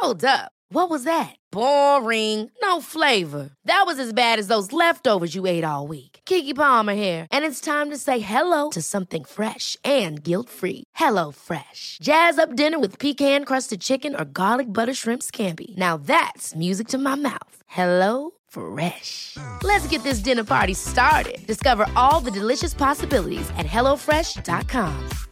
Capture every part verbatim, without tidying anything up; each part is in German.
Hold up. What was that? Boring. No flavor. That was as bad as those leftovers you ate all week. Keke Palmer here. And it's time to say hello to something fresh and guilt-free. Hello Fresh. Jazz up dinner with pecan-crusted chicken or garlic butter shrimp scampi. Now that's music to my mouth. Hello Fresh. Let's get this dinner party started. Discover all the delicious possibilities at hello fresh dot com.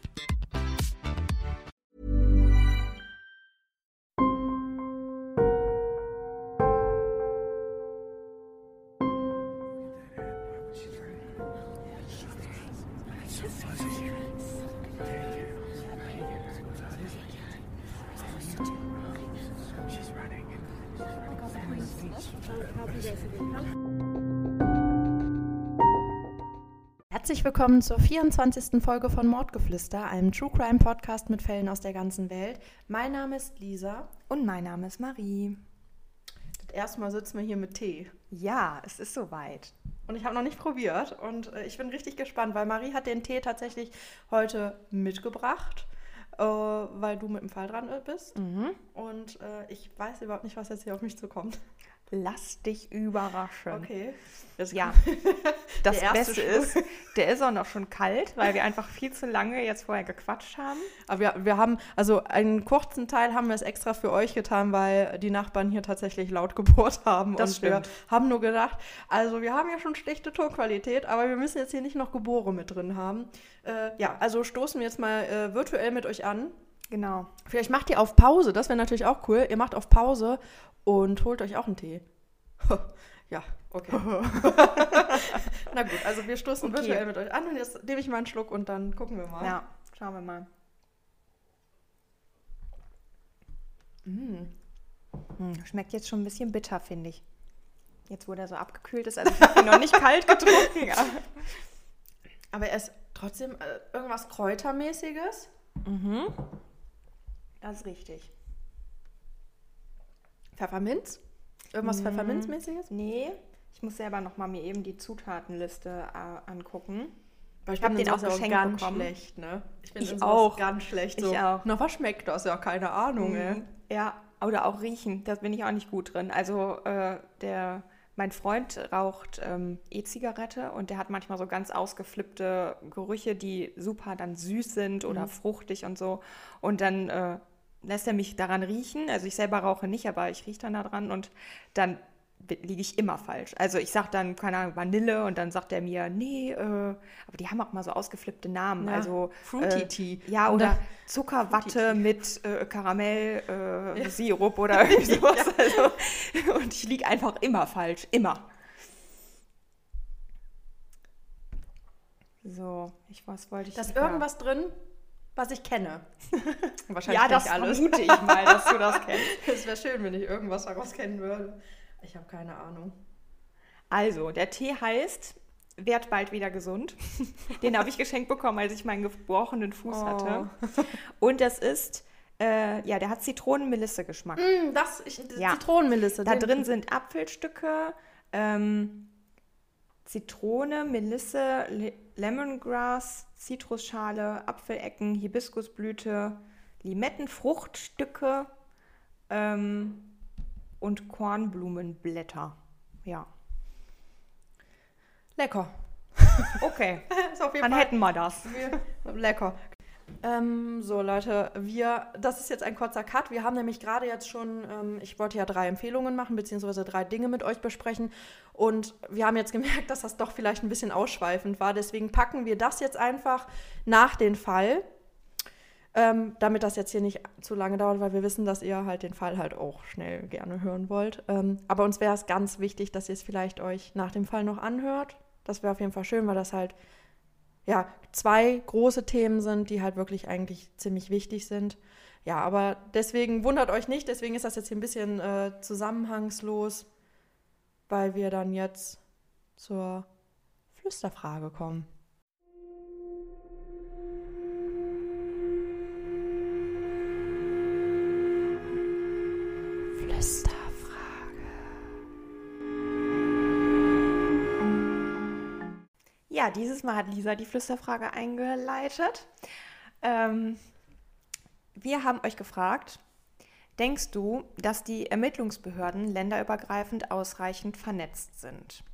Herzlich willkommen zur vierundzwanzigsten Folge von Mordgeflüster, einem True Crime Podcast mit Fällen aus der ganzen Welt. Mein Name ist Lisa. Und mein Name ist Marie. Das erste Mal sitzen wir hier mit Tee. Ja, es ist soweit. Und ich habe noch nicht probiert und äh, ich bin richtig gespannt, weil Marie hat den Tee tatsächlich heute mitgebracht, äh, weil du mit dem Fall dran bist. Mhm. Und äh, ich weiß überhaupt nicht, was jetzt hier auf mich zukommt. Lass dich überraschen. Okay. Das, ja, das Beste ist, der ist auch noch schon kalt, weil wir einfach viel zu lange jetzt vorher gequatscht haben. Aber wir, wir haben, also einen kurzen Teil haben wir es extra für euch getan, weil die Nachbarn hier tatsächlich laut gebohrt haben. Das und stimmt. Wir haben nur gedacht, also wir haben ja schon schlechte Tonqualität, aber wir müssen jetzt hier nicht noch Gebohre mit drin haben. Äh, ja, also stoßen wir jetzt mal äh, virtuell mit euch an. Genau. Vielleicht macht ihr auf Pause, das wäre natürlich auch cool. Ihr macht auf Pause und holt euch auch einen Tee. Ja, okay. Na gut, also wir stoßen Okay. virtuell mit euch an und jetzt nehme ich mal einen Schluck und dann gucken wir mal. Ja, schauen wir mal. Mm. Hm, schmeckt jetzt schon ein bisschen bitter, finde ich. Jetzt, wo der so abgekühlt ist. Also ich habe ihn noch nicht kalt getrunken. Ja. Aber er ist trotzdem äh, irgendwas Kräutermäßiges. Mhm. Das ist richtig. Pfefferminz? Irgendwas Mhm. Pfefferminzmäßiges? Nee, ich muss selber noch mal mir eben die Zutatenliste äh, angucken. Weil ich hab bin den in auch sowas geschenkt ganz bekommen. schlecht, ne? Ich bin Ich in sowas auch. ganz schlecht. Ich So. auch. Na, was schmeckt das? Ja, keine Ahnung, ey. Mhm. Ja, oder auch riechen, da bin ich auch nicht gut drin. Also äh, der, mein Freund raucht ähm, E-Zigarette und der hat manchmal so ganz ausgeflippte Gerüche, die super dann süß sind oder Mhm. fruchtig und so. Und dann äh, lässt er mich daran riechen. Also ich selber rauche nicht, aber ich rieche dann da dran und dann liege ich immer falsch. Also ich sage dann, keine Ahnung, Vanille und dann sagt er mir, nee, äh, aber die haben auch mal so ausgeflippte Namen. Ja, Also Fruity äh, Tea. Ja, Und oder da- Zuckerwatte Fruity Tea. mit äh, Karamell, äh, Ja. Sirup oder irgendwie sowas. Also, und ich liege einfach immer falsch, immer. So, ich was wollte ich Da ist ja. irgendwas drin, was ich kenne. Wahrscheinlich Ja, kenn das ich alles. vermute ich mal, dass du das kennst. Es wäre schön, wenn ich irgendwas daraus kennen würde. Ich habe keine Ahnung. Also, der Tee heißt Werd bald wieder gesund. Den habe ich geschenkt bekommen, als ich meinen gebrochenen Fuß Oh. hatte. Und das ist, äh, ja, der hat Zitronen-Melisse-Geschmack. Mm, das, ich, Ja. Zitronenmelisse. Da den- drin sind Apfelstücke, ähm, Zitrone, Melisse, Le Lemongrass, Zitrusschale, Apfelecken, Hibiskusblüte, Limettenfruchtstücke ähm, und Kornblumenblätter. Ja, Lecker. okay, Ist auf jeden dann Fall hätten wir das. lecker. Ähm, so Leute, wir, das ist jetzt ein kurzer Cut. Wir haben nämlich gerade jetzt schon, ähm, ich wollte ja drei Empfehlungen machen, beziehungsweise drei Dinge mit euch besprechen. Und wir haben jetzt gemerkt, dass das doch vielleicht ein bisschen ausschweifend war. Deswegen packen wir das jetzt einfach nach den Fall, ähm, damit das jetzt hier nicht zu lange dauert, weil wir wissen, dass ihr halt den Fall halt auch schnell gerne hören wollt. Ähm, aber uns wäre es ganz wichtig, dass ihr es vielleicht euch nach dem Fall noch anhört. Das wäre auf jeden Fall schön, weil das halt ja, zwei große Themen sind, die halt wirklich eigentlich ziemlich wichtig sind. Ja, aber deswegen wundert euch nicht, deswegen ist das jetzt hier ein bisschen äh, zusammenhangslos, weil wir dann jetzt zur Flüsterfrage kommen. Ja, dieses Mal hat Lisa die Flüsterfrage eingeleitet. Ähm, wir haben euch gefragt, Denkst du, dass die Ermittlungsbehörden länderübergreifend ausreichend vernetzt sind?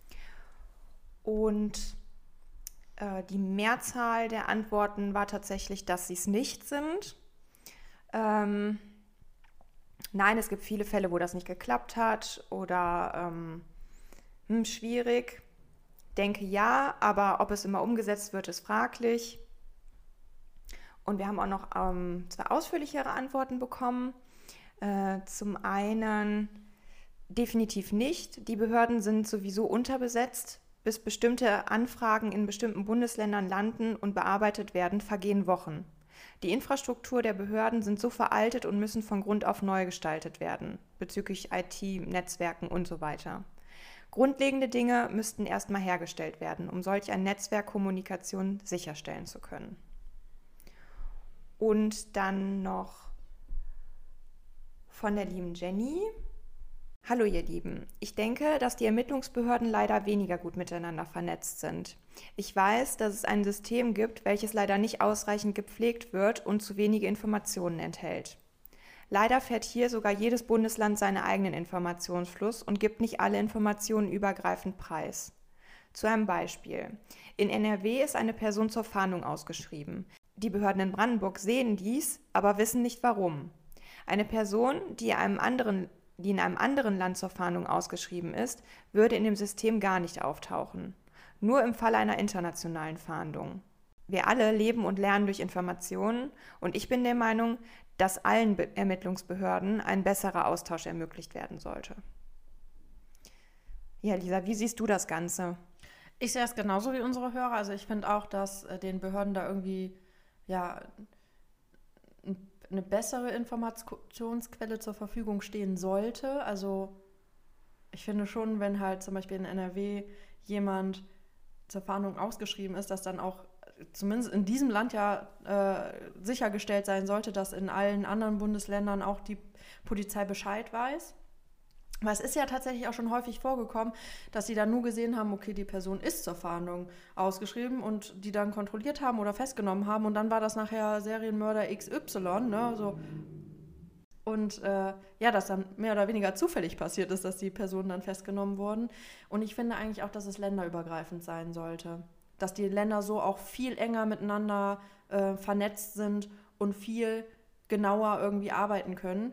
Und äh, die Mehrzahl der Antworten war tatsächlich, dass sie es nicht sind. Ähm, nein, es gibt viele Fälle, wo das nicht geklappt hat oder ähm, hm, schwierig. Denke ja, aber ob es immer umgesetzt wird, ist fraglich. Und wir haben auch noch ähm, zwei ausführlichere Antworten bekommen. Äh, zum einen definitiv nicht. Die Behörden sind sowieso unterbesetzt. Bis bestimmte Anfragen in bestimmten Bundesländern landen und bearbeitet werden, vergehen Wochen. Die Infrastruktur der Behörden sind so veraltet und müssen von Grund auf neu gestaltet werden, bezüglich I T, Netzwerken und so weiter. Grundlegende Dinge müssten erstmal hergestellt werden, um solch eine Netzwerkkommunikation sicherstellen zu können. Und dann noch von der lieben Jenny. Hallo ihr Lieben, ich denke, dass die Ermittlungsbehörden leider weniger gut miteinander vernetzt sind. Ich weiß, dass es ein System gibt, welches leider nicht ausreichend gepflegt wird und zu wenige Informationen enthält. Leider fährt hier sogar jedes Bundesland seinen eigenen Informationsfluss und gibt nicht alle Informationen übergreifend preis. Zu einem Beispiel. In N R W ist eine Person zur Fahndung ausgeschrieben. Die Behörden in Brandenburg sehen dies, aber wissen nicht warum. Eine Person, die einem anderen die in einem anderen Land zur Fahndung ausgeschrieben ist, würde in dem System gar nicht auftauchen. Nur im Fall einer internationalen Fahndung. Wir alle leben und lernen durch Informationen und ich bin der Meinung, dass allen Be- Ermittlungsbehörden ein besserer Austausch ermöglicht werden sollte. Ja, Lisa, wie siehst du das Ganze? Ich sehe es genauso wie unsere Hörer. Also ich finde auch, dass äh, den Behörden da irgendwie ja ein eine bessere Informationsquelle zur Verfügung stehen sollte. Also ich finde schon, wenn halt zum Beispiel in N R W jemand zur Fahndung ausgeschrieben ist, dass dann auch zumindest in diesem Land ja äh, sichergestellt sein sollte, dass in allen anderen Bundesländern auch die Polizei Bescheid weiß. Weil es ist ja tatsächlich auch schon häufig vorgekommen, dass sie dann nur gesehen haben, okay, die Person ist zur Fahndung ausgeschrieben und die dann kontrolliert haben oder festgenommen haben und dann war das nachher Serienmörder X Y, ne, so. Und äh, ja, dass dann mehr oder weniger zufällig passiert ist, dass die Personen dann festgenommen wurden. Und ich finde eigentlich auch, dass es länderübergreifend sein sollte. Dass die Länder so auch viel enger miteinander äh, vernetzt sind und viel genauer irgendwie arbeiten können,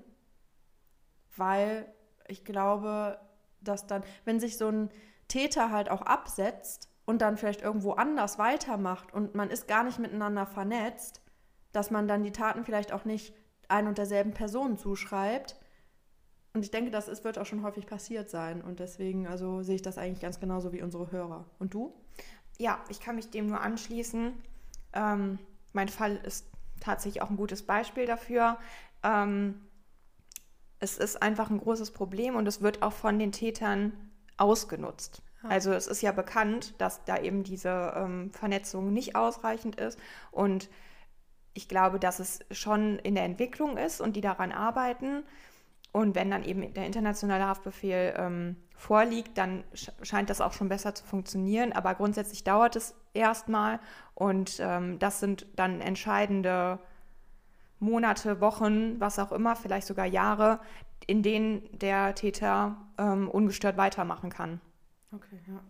weil ich glaube, dass dann, wenn sich so ein Täter halt auch absetzt und dann vielleicht irgendwo anders weitermacht und man ist gar nicht miteinander vernetzt, dass man dann die Taten vielleicht auch nicht ein und derselben Person zuschreibt. Und ich denke, das ist, wird auch schon häufig passiert sein. Und deswegen also sehe ich das eigentlich ganz genauso wie unsere Hörer. Und du? Ja, ich kann mich dem nur anschließen. Ähm, mein Fall ist tatsächlich auch ein gutes Beispiel dafür. Ähm, Es ist einfach ein großes Problem und es wird auch von den Tätern ausgenutzt. Ja. Also es ist ja bekannt, dass da eben diese ähm, Vernetzung nicht ausreichend ist und ich glaube, dass es schon in der Entwicklung ist und die daran arbeiten und wenn dann eben der internationale Haftbefehl ähm, vorliegt, dann sch- scheint das auch schon besser zu funktionieren, aber grundsätzlich dauert es erstmal und ähm, das sind dann entscheidende Monate, Wochen, was auch immer, vielleicht sogar Jahre, in denen der Täter ähm, ungestört weitermachen kann. Okay, ja.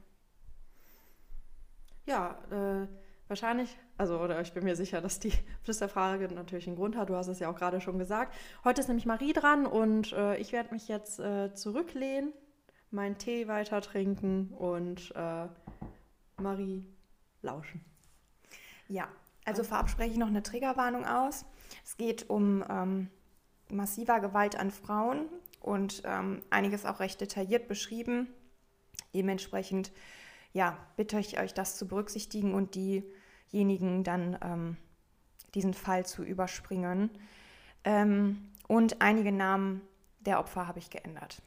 Ja, äh, wahrscheinlich, also oder ich bin mir sicher, dass die Flüsterfrage natürlich einen Grund hat. Du hast es ja auch gerade schon gesagt. Heute ist nämlich Marie dran und äh, ich werde mich jetzt äh, zurücklehnen, meinen Tee weiter trinken und äh, Marie lauschen. Ja, also vorab spreche ich noch eine Triggerwarnung aus. Es geht um ähm, massiver Gewalt an Frauen und ähm, einiges auch recht detailliert beschrieben. Dementsprechend, ja, bitte ich euch, das zu berücksichtigen und diejenigen dann ähm, diesen Fall zu überspringen. Ähm, und einige Namen der Opfer habe ich geändert.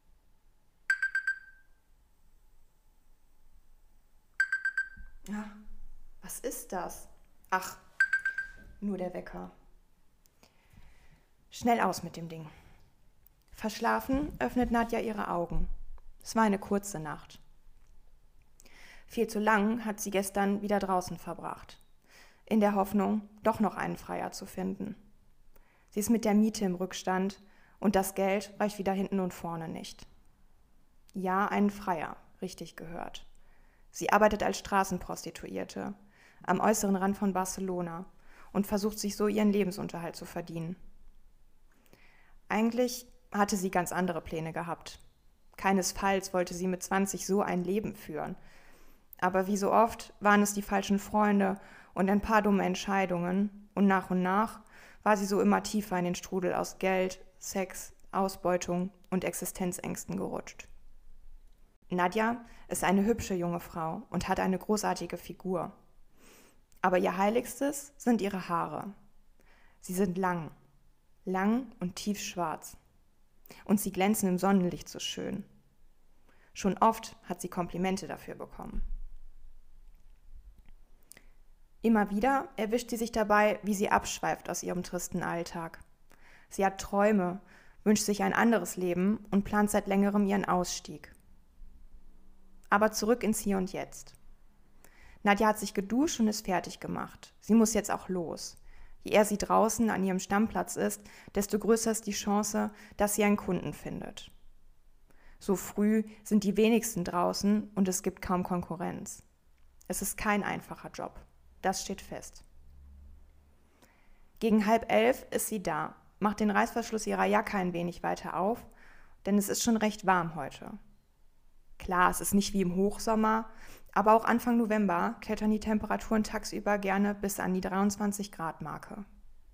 Ja, was ist das? Ach, nur der Wecker. Schnell aus mit dem Ding. Verschlafen öffnet Nadja ihre Augen. Es war eine kurze Nacht. Viel zu lang hat sie gestern wieder draußen verbracht, in der Hoffnung, doch noch einen Freier zu finden. Sie ist mit der Miete im Rückstand und das Geld reicht wieder hinten und vorne nicht. Ja, einen Freier, richtig gehört. Sie arbeitet als Straßenprostituierte am äußeren Rand von Barcelona und versucht sich so ihren Lebensunterhalt zu verdienen. Eigentlich hatte sie ganz andere Pläne gehabt. Keinesfalls wollte sie mit zwanzig so ein Leben führen. Aber wie so oft waren es die falschen Freunde und ein paar dumme Entscheidungen und nach und nach war sie so immer tiefer in den Strudel aus Geld, Sex, Ausbeutung und Existenzängsten gerutscht. Nadja ist eine hübsche junge Frau und hat eine großartige Figur. Aber ihr Heiligstes sind ihre Haare. Sie sind lang, lang und tiefschwarz. Und sie glänzen im Sonnenlicht so schön. Schon oft hat sie Komplimente dafür bekommen. Immer wieder erwischt sie sich dabei, wie sie abschweift aus ihrem tristen Alltag. Sie hat Träume, wünscht sich ein anderes Leben und plant seit längerem ihren Ausstieg. Aber zurück ins Hier und Jetzt. Nadja hat sich geduscht und ist fertig gemacht. Sie muss jetzt auch los. Je eher sie draußen an ihrem Stammplatz ist, desto größer ist die Chance, dass sie einen Kunden findet. So früh sind die wenigsten draußen und es gibt kaum Konkurrenz. Es ist kein einfacher Job. Das steht fest. Gegen halb elf ist sie da, macht den Reißverschluss ihrer Jacke ein wenig weiter auf, denn es ist schon recht warm heute. Klar, es ist nicht wie im Hochsommer, aber auch Anfang November klettern die Temperaturen tagsüber gerne bis an die dreiundzwanzig Grad Marke.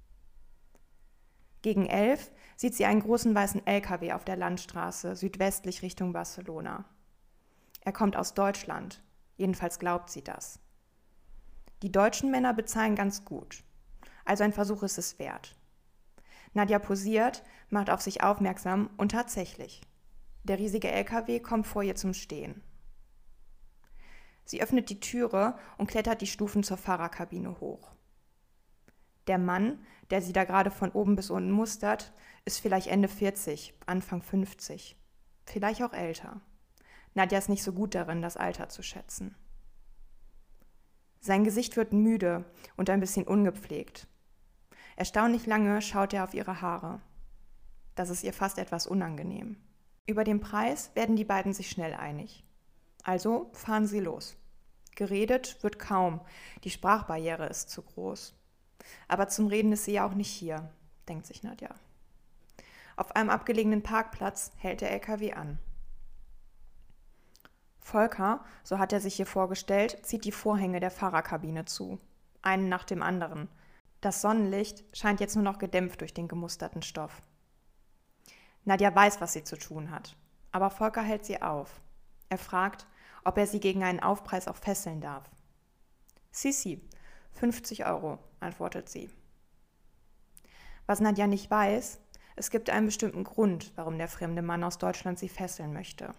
Gegen elf sieht sie einen großen weißen L K W auf der Landstraße südwestlich Richtung Barcelona. Er kommt aus Deutschland, jedenfalls glaubt sie das. Die deutschen Männer bezahlen ganz gut, also ein Versuch ist es wert. Nadja posiert, macht auf sich aufmerksam und tatsächlich. Der riesige L K W kommt vor ihr zum Stehen. Sie öffnet die Türe und klettert die Stufen zur Fahrerkabine hoch. Der Mann, der sie da gerade von oben bis unten mustert, ist vielleicht Ende vierzig, Anfang fünfzig, vielleicht auch älter. Nadja ist nicht so gut darin, das Alter zu schätzen. Sein Gesicht wird müde und ein bisschen ungepflegt. Erstaunlich lange schaut er auf ihre Haare. Das ist ihr fast etwas unangenehm. Über den Preis werden die beiden sich schnell einig. Also fahren sie los. Geredet wird kaum, die Sprachbarriere ist zu groß. Aber zum Reden ist sie ja auch nicht hier, denkt sich Nadja. Auf einem abgelegenen Parkplatz hält der L K W an. Volker, so hat er sich hier vorgestellt, zieht die Vorhänge der Fahrerkabine zu, einen nach dem anderen. Das Sonnenlicht scheint jetzt nur noch gedämpft durch den gemusterten Stoff. Nadja weiß, was sie zu tun hat, aber Volker hält sie auf. Er fragt, ob er sie gegen einen Aufpreis auch fesseln darf. Sisi, fünfzig Euro, antwortet sie. Was Nadja nicht weiß, es gibt einen bestimmten Grund, warum der fremde Mann aus Deutschland sie fesseln möchte.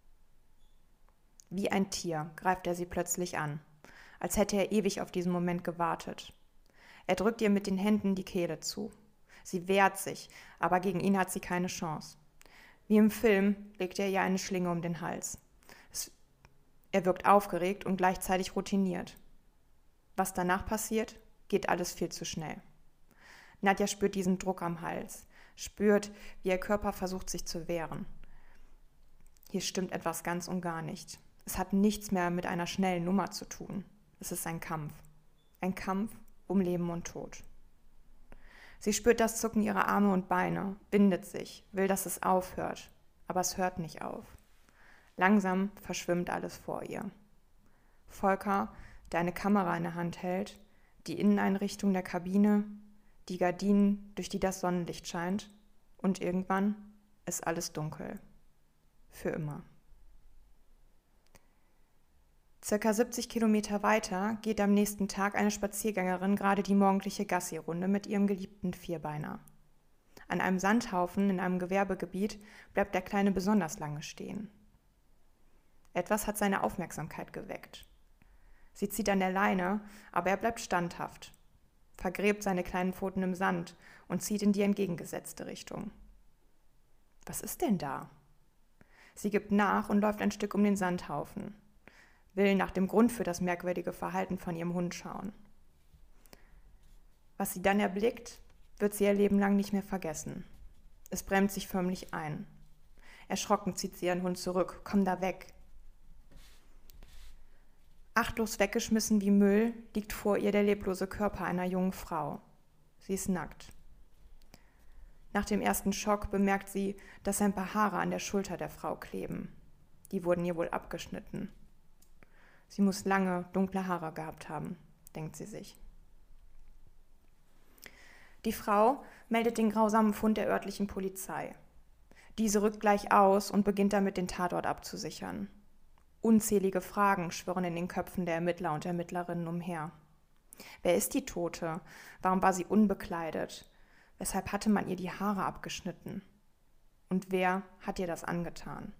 Wie ein Tier greift er sie plötzlich an, als hätte er ewig auf diesen Moment gewartet. Er drückt ihr mit den Händen die Kehle zu. Sie wehrt sich, aber gegen ihn hat sie keine Chance. Wie im Film legt er ihr eine Schlinge um den Hals. Es, er wirkt aufgeregt und gleichzeitig routiniert. Was danach passiert, geht alles viel zu schnell. Nadja spürt diesen Druck am Hals, spürt, wie ihr Körper versucht, sich zu wehren. Hier stimmt etwas ganz und gar nicht. Es hat nichts mehr mit einer schnellen Nummer zu tun. Es ist ein Kampf. Ein Kampf um Leben und Tod. Sie spürt das Zucken ihrer Arme und Beine, windet sich, will, dass es aufhört. Aber es hört nicht auf. Langsam verschwimmt alles vor ihr. Volker, der eine Kamera in der Hand hält, die Inneneinrichtung der Kabine, die Gardinen, durch die das Sonnenlicht scheint, und irgendwann ist alles dunkel. Für immer. Circa siebzig Kilometer weiter geht am nächsten Tag eine Spaziergängerin gerade die morgendliche Gassi-Runde mit ihrem geliebten Vierbeiner. An einem Sandhaufen in einem Gewerbegebiet bleibt der Kleine besonders lange stehen. Etwas hat seine Aufmerksamkeit geweckt. Sie zieht an der Leine, aber er bleibt standhaft, vergräbt seine kleinen Pfoten im Sand und zieht in die entgegengesetzte Richtung. Was ist denn da? Sie gibt nach und läuft ein Stück um den Sandhaufen, will nach dem Grund für das merkwürdige Verhalten von ihrem Hund schauen. Was sie dann erblickt, wird sie ihr Leben lang nicht mehr vergessen. Es bremst sich förmlich ein. Erschrocken zieht sie ihren Hund zurück. Komm da weg. Achtlos weggeschmissen wie Müll liegt vor ihr der leblose Körper einer jungen Frau. Sie ist nackt. Nach dem ersten Schock bemerkt sie, dass ein paar Haare an der Schulter der Frau kleben. Die wurden ihr wohl abgeschnitten. Sie muss lange, dunkle Haare gehabt haben, denkt sie sich. Die Frau meldet den grausamen Fund der örtlichen Polizei. Diese rückt gleich aus und beginnt damit, den Tatort abzusichern. Unzählige Fragen schwirren in den Köpfen der Ermittler und Ermittlerinnen umher. Wer ist die Tote? Warum war sie unbekleidet? Weshalb hatte man ihr die Haare abgeschnitten? Und wer hat ihr das angetan?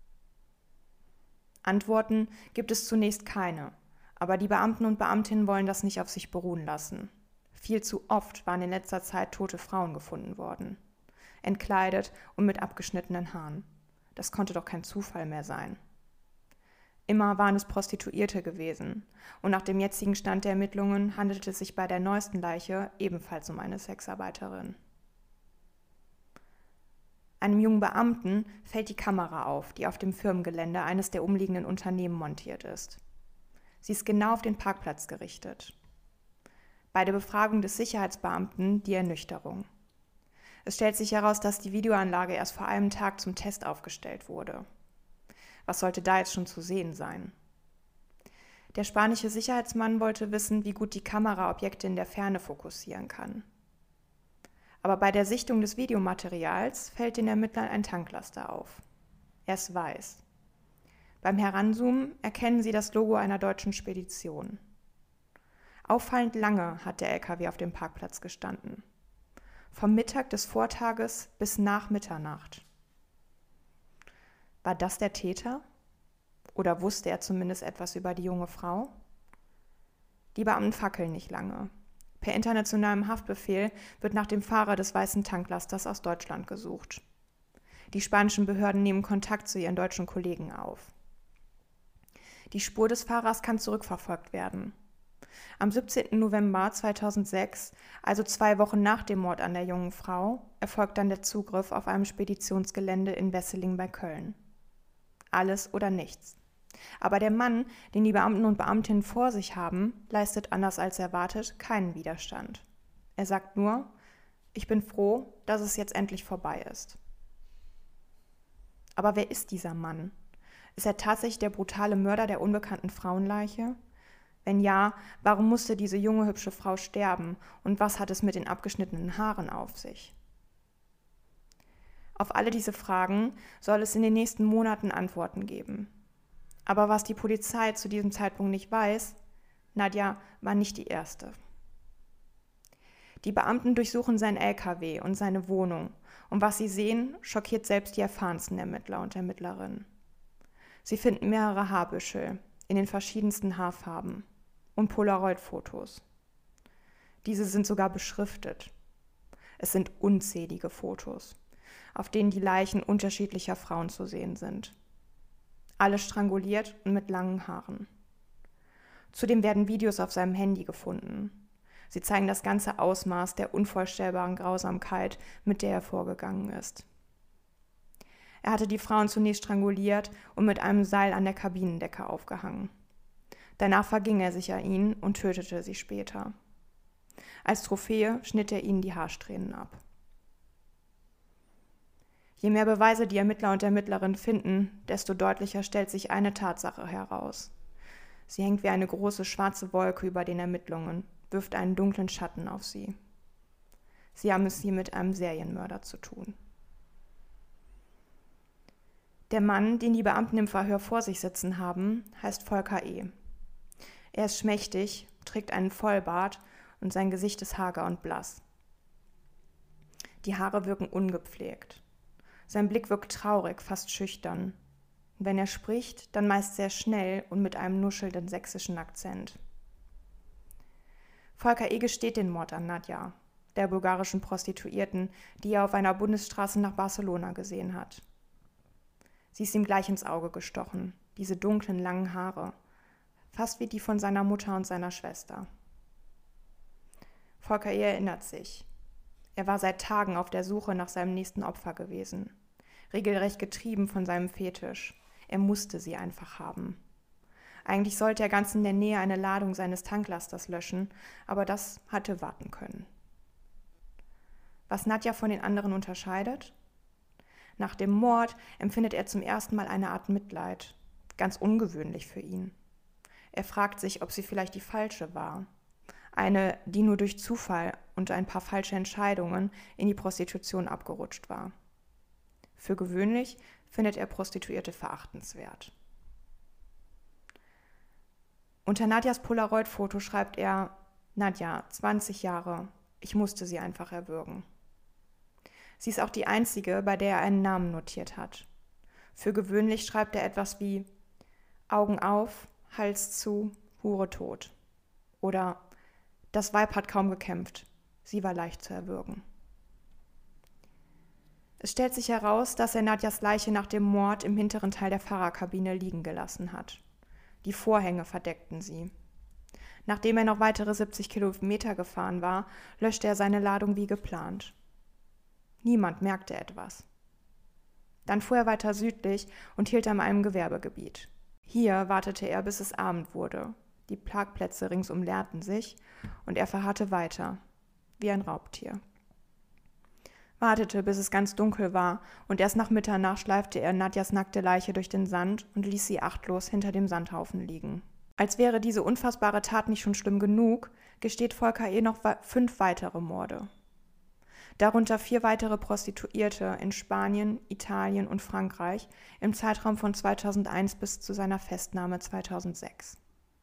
Antworten gibt es zunächst keine, aber die Beamten und Beamtinnen wollen das nicht auf sich beruhen lassen. Viel zu oft waren in letzter Zeit tote Frauen gefunden worden. Entkleidet und mit abgeschnittenen Haaren. Das konnte doch kein Zufall mehr sein. Immer waren es Prostituierte gewesen, und nach dem jetzigen Stand der Ermittlungen handelte es sich bei der neuesten Leiche ebenfalls um eine Sexarbeiterin. Einem jungen Beamten fällt die Kamera auf, die auf dem Firmengelände eines der umliegenden Unternehmen montiert ist. Sie ist genau auf den Parkplatz gerichtet. Bei der Befragung des Sicherheitsbeamten die Ernüchterung. Es stellt sich heraus, dass die Videoanlage erst vor einem Tag zum Test aufgestellt wurde. Was sollte da jetzt schon zu sehen sein? Der spanische Sicherheitsmann wollte wissen, wie gut die Kamera Objekte in der Ferne fokussieren kann. Aber bei der Sichtung des Videomaterials fällt den Ermittlern ein Tanklaster auf. Er ist weiß. Beim Heranzoomen erkennen sie das Logo einer deutschen Spedition. Auffallend lange hat der L K W auf dem Parkplatz gestanden. Vom Mittag des Vortages bis nach Mitternacht. War das der Täter? Oder wusste er zumindest etwas über die junge Frau? Die Beamten fackeln nicht lange. Per internationalem Haftbefehl wird nach dem Fahrer des weißen Tanklasters aus Deutschland gesucht. Die spanischen Behörden nehmen Kontakt zu ihren deutschen Kollegen auf. Die Spur des Fahrers kann zurückverfolgt werden. Am siebzehnten November zweitausendsechs, also zwei Wochen nach dem Mord an der jungen Frau, erfolgt dann der Zugriff auf einem Speditionsgelände in Wesseling bei Köln. Alles oder nichts. Aber der Mann, den die Beamten und Beamtinnen vor sich haben, leistet anders als erwartet keinen Widerstand. Er sagt nur, ich bin froh, dass es jetzt endlich vorbei ist. Aber wer ist dieser Mann? Ist er tatsächlich der brutale Mörder der unbekannten Frauenleiche? Wenn ja, warum musste diese junge, hübsche Frau sterben und was hat es mit den abgeschnittenen Haaren auf sich? Auf alle diese Fragen soll es in den nächsten Monaten Antworten geben. Aber was die Polizei zu diesem Zeitpunkt nicht weiß, Nadja war nicht die Erste. Die Beamten durchsuchen seinen L K W und seine Wohnung und was sie sehen, schockiert selbst die erfahrensten Ermittler und Ermittlerinnen. Sie finden mehrere Haarbüschel in den verschiedensten Haarfarben und Polaroid-Fotos. Diese sind sogar beschriftet. Es sind unzählige Fotos, auf denen die Leichen unterschiedlicher Frauen zu sehen sind. Alle stranguliert und mit langen Haaren. Zudem werden Videos auf seinem Handy gefunden. Sie zeigen das ganze Ausmaß der unvorstellbaren Grausamkeit, mit der er vorgegangen ist. Er hatte die Frauen zunächst stranguliert und mit einem Seil an der Kabinendecke aufgehangen. Danach verging er sich an ihnen und tötete sie später. Als Trophäe schnitt er ihnen die Haarsträhnen ab. Je mehr Beweise die Ermittler und Ermittlerinnen finden, desto deutlicher stellt sich eine Tatsache heraus. Sie hängt wie eine große schwarze Wolke über den Ermittlungen, wirft einen dunklen Schatten auf sie. Sie haben es hier mit einem Serienmörder zu tun. Der Mann, den die Beamten im Verhör vor sich sitzen haben, heißt Volker E. Er ist schmächtig, trägt einen Vollbart und sein Gesicht ist hager und blass. Die Haare wirken ungepflegt. Sein Blick wirkt traurig, fast schüchtern. Und wenn er spricht, dann meist sehr schnell und mit einem nuschelnden sächsischen Akzent. Volker E. gesteht den Mord an Nadja, der bulgarischen Prostituierten, die er auf einer Bundesstraße nach Barcelona gesehen hat. Sie ist ihm gleich ins Auge gestochen, diese dunklen, langen Haare, fast wie die von seiner Mutter und seiner Schwester. Volker E. erinnert sich. Er war seit Tagen auf der Suche nach seinem nächsten Opfer gewesen. Regelrecht getrieben von seinem Fetisch. Er musste sie einfach haben. Eigentlich sollte er ganz in der Nähe eine Ladung seines Tanklasters löschen, aber das hatte warten können. Was Nadja von den anderen unterscheidet? Nach dem Mord empfindet er zum ersten Mal eine Art Mitleid. Ganz ungewöhnlich für ihn. Er fragt sich, ob sie vielleicht die falsche war. Eine, die nur durch Zufall und ein paar falsche Entscheidungen in die Prostitution abgerutscht war. Für gewöhnlich findet er Prostituierte verachtenswert. Unter Nadjas Polaroid-Foto schreibt er: Nadja, zwanzig Jahre, ich musste sie einfach erwürgen. Sie ist auch die einzige, bei der er einen Namen notiert hat. Für gewöhnlich schreibt er etwas wie Augen auf, Hals zu, Hure tot. Oder das Weib hat kaum gekämpft, sie war leicht zu erwürgen. Es stellt sich heraus, dass er Nadjas Leiche nach dem Mord im hinteren Teil der Fahrerkabine liegen gelassen hat. Die Vorhänge verdeckten sie. Nachdem er noch weitere siebzig Kilometer gefahren war, löschte er seine Ladung wie geplant. Niemand merkte etwas. Dann fuhr er weiter südlich und hielt an einem Gewerbegebiet. Hier wartete er, bis es Abend wurde. Die Parkplätze ringsum leerten sich und er verharrte weiter, wie ein Raubtier. Wartete, bis es ganz dunkel war, und erst nach Mitternacht schleifte er Nadjas nackte Leiche durch den Sand und ließ sie achtlos hinter dem Sandhaufen liegen. Als wäre diese unfassbare Tat nicht schon schlimm genug, gesteht Volker E. noch fünf weitere Morde. Darunter vier weitere Prostituierte in Spanien, Italien und Frankreich im Zeitraum von zweitausendeins bis zu seiner Festnahme zweitausendsechs.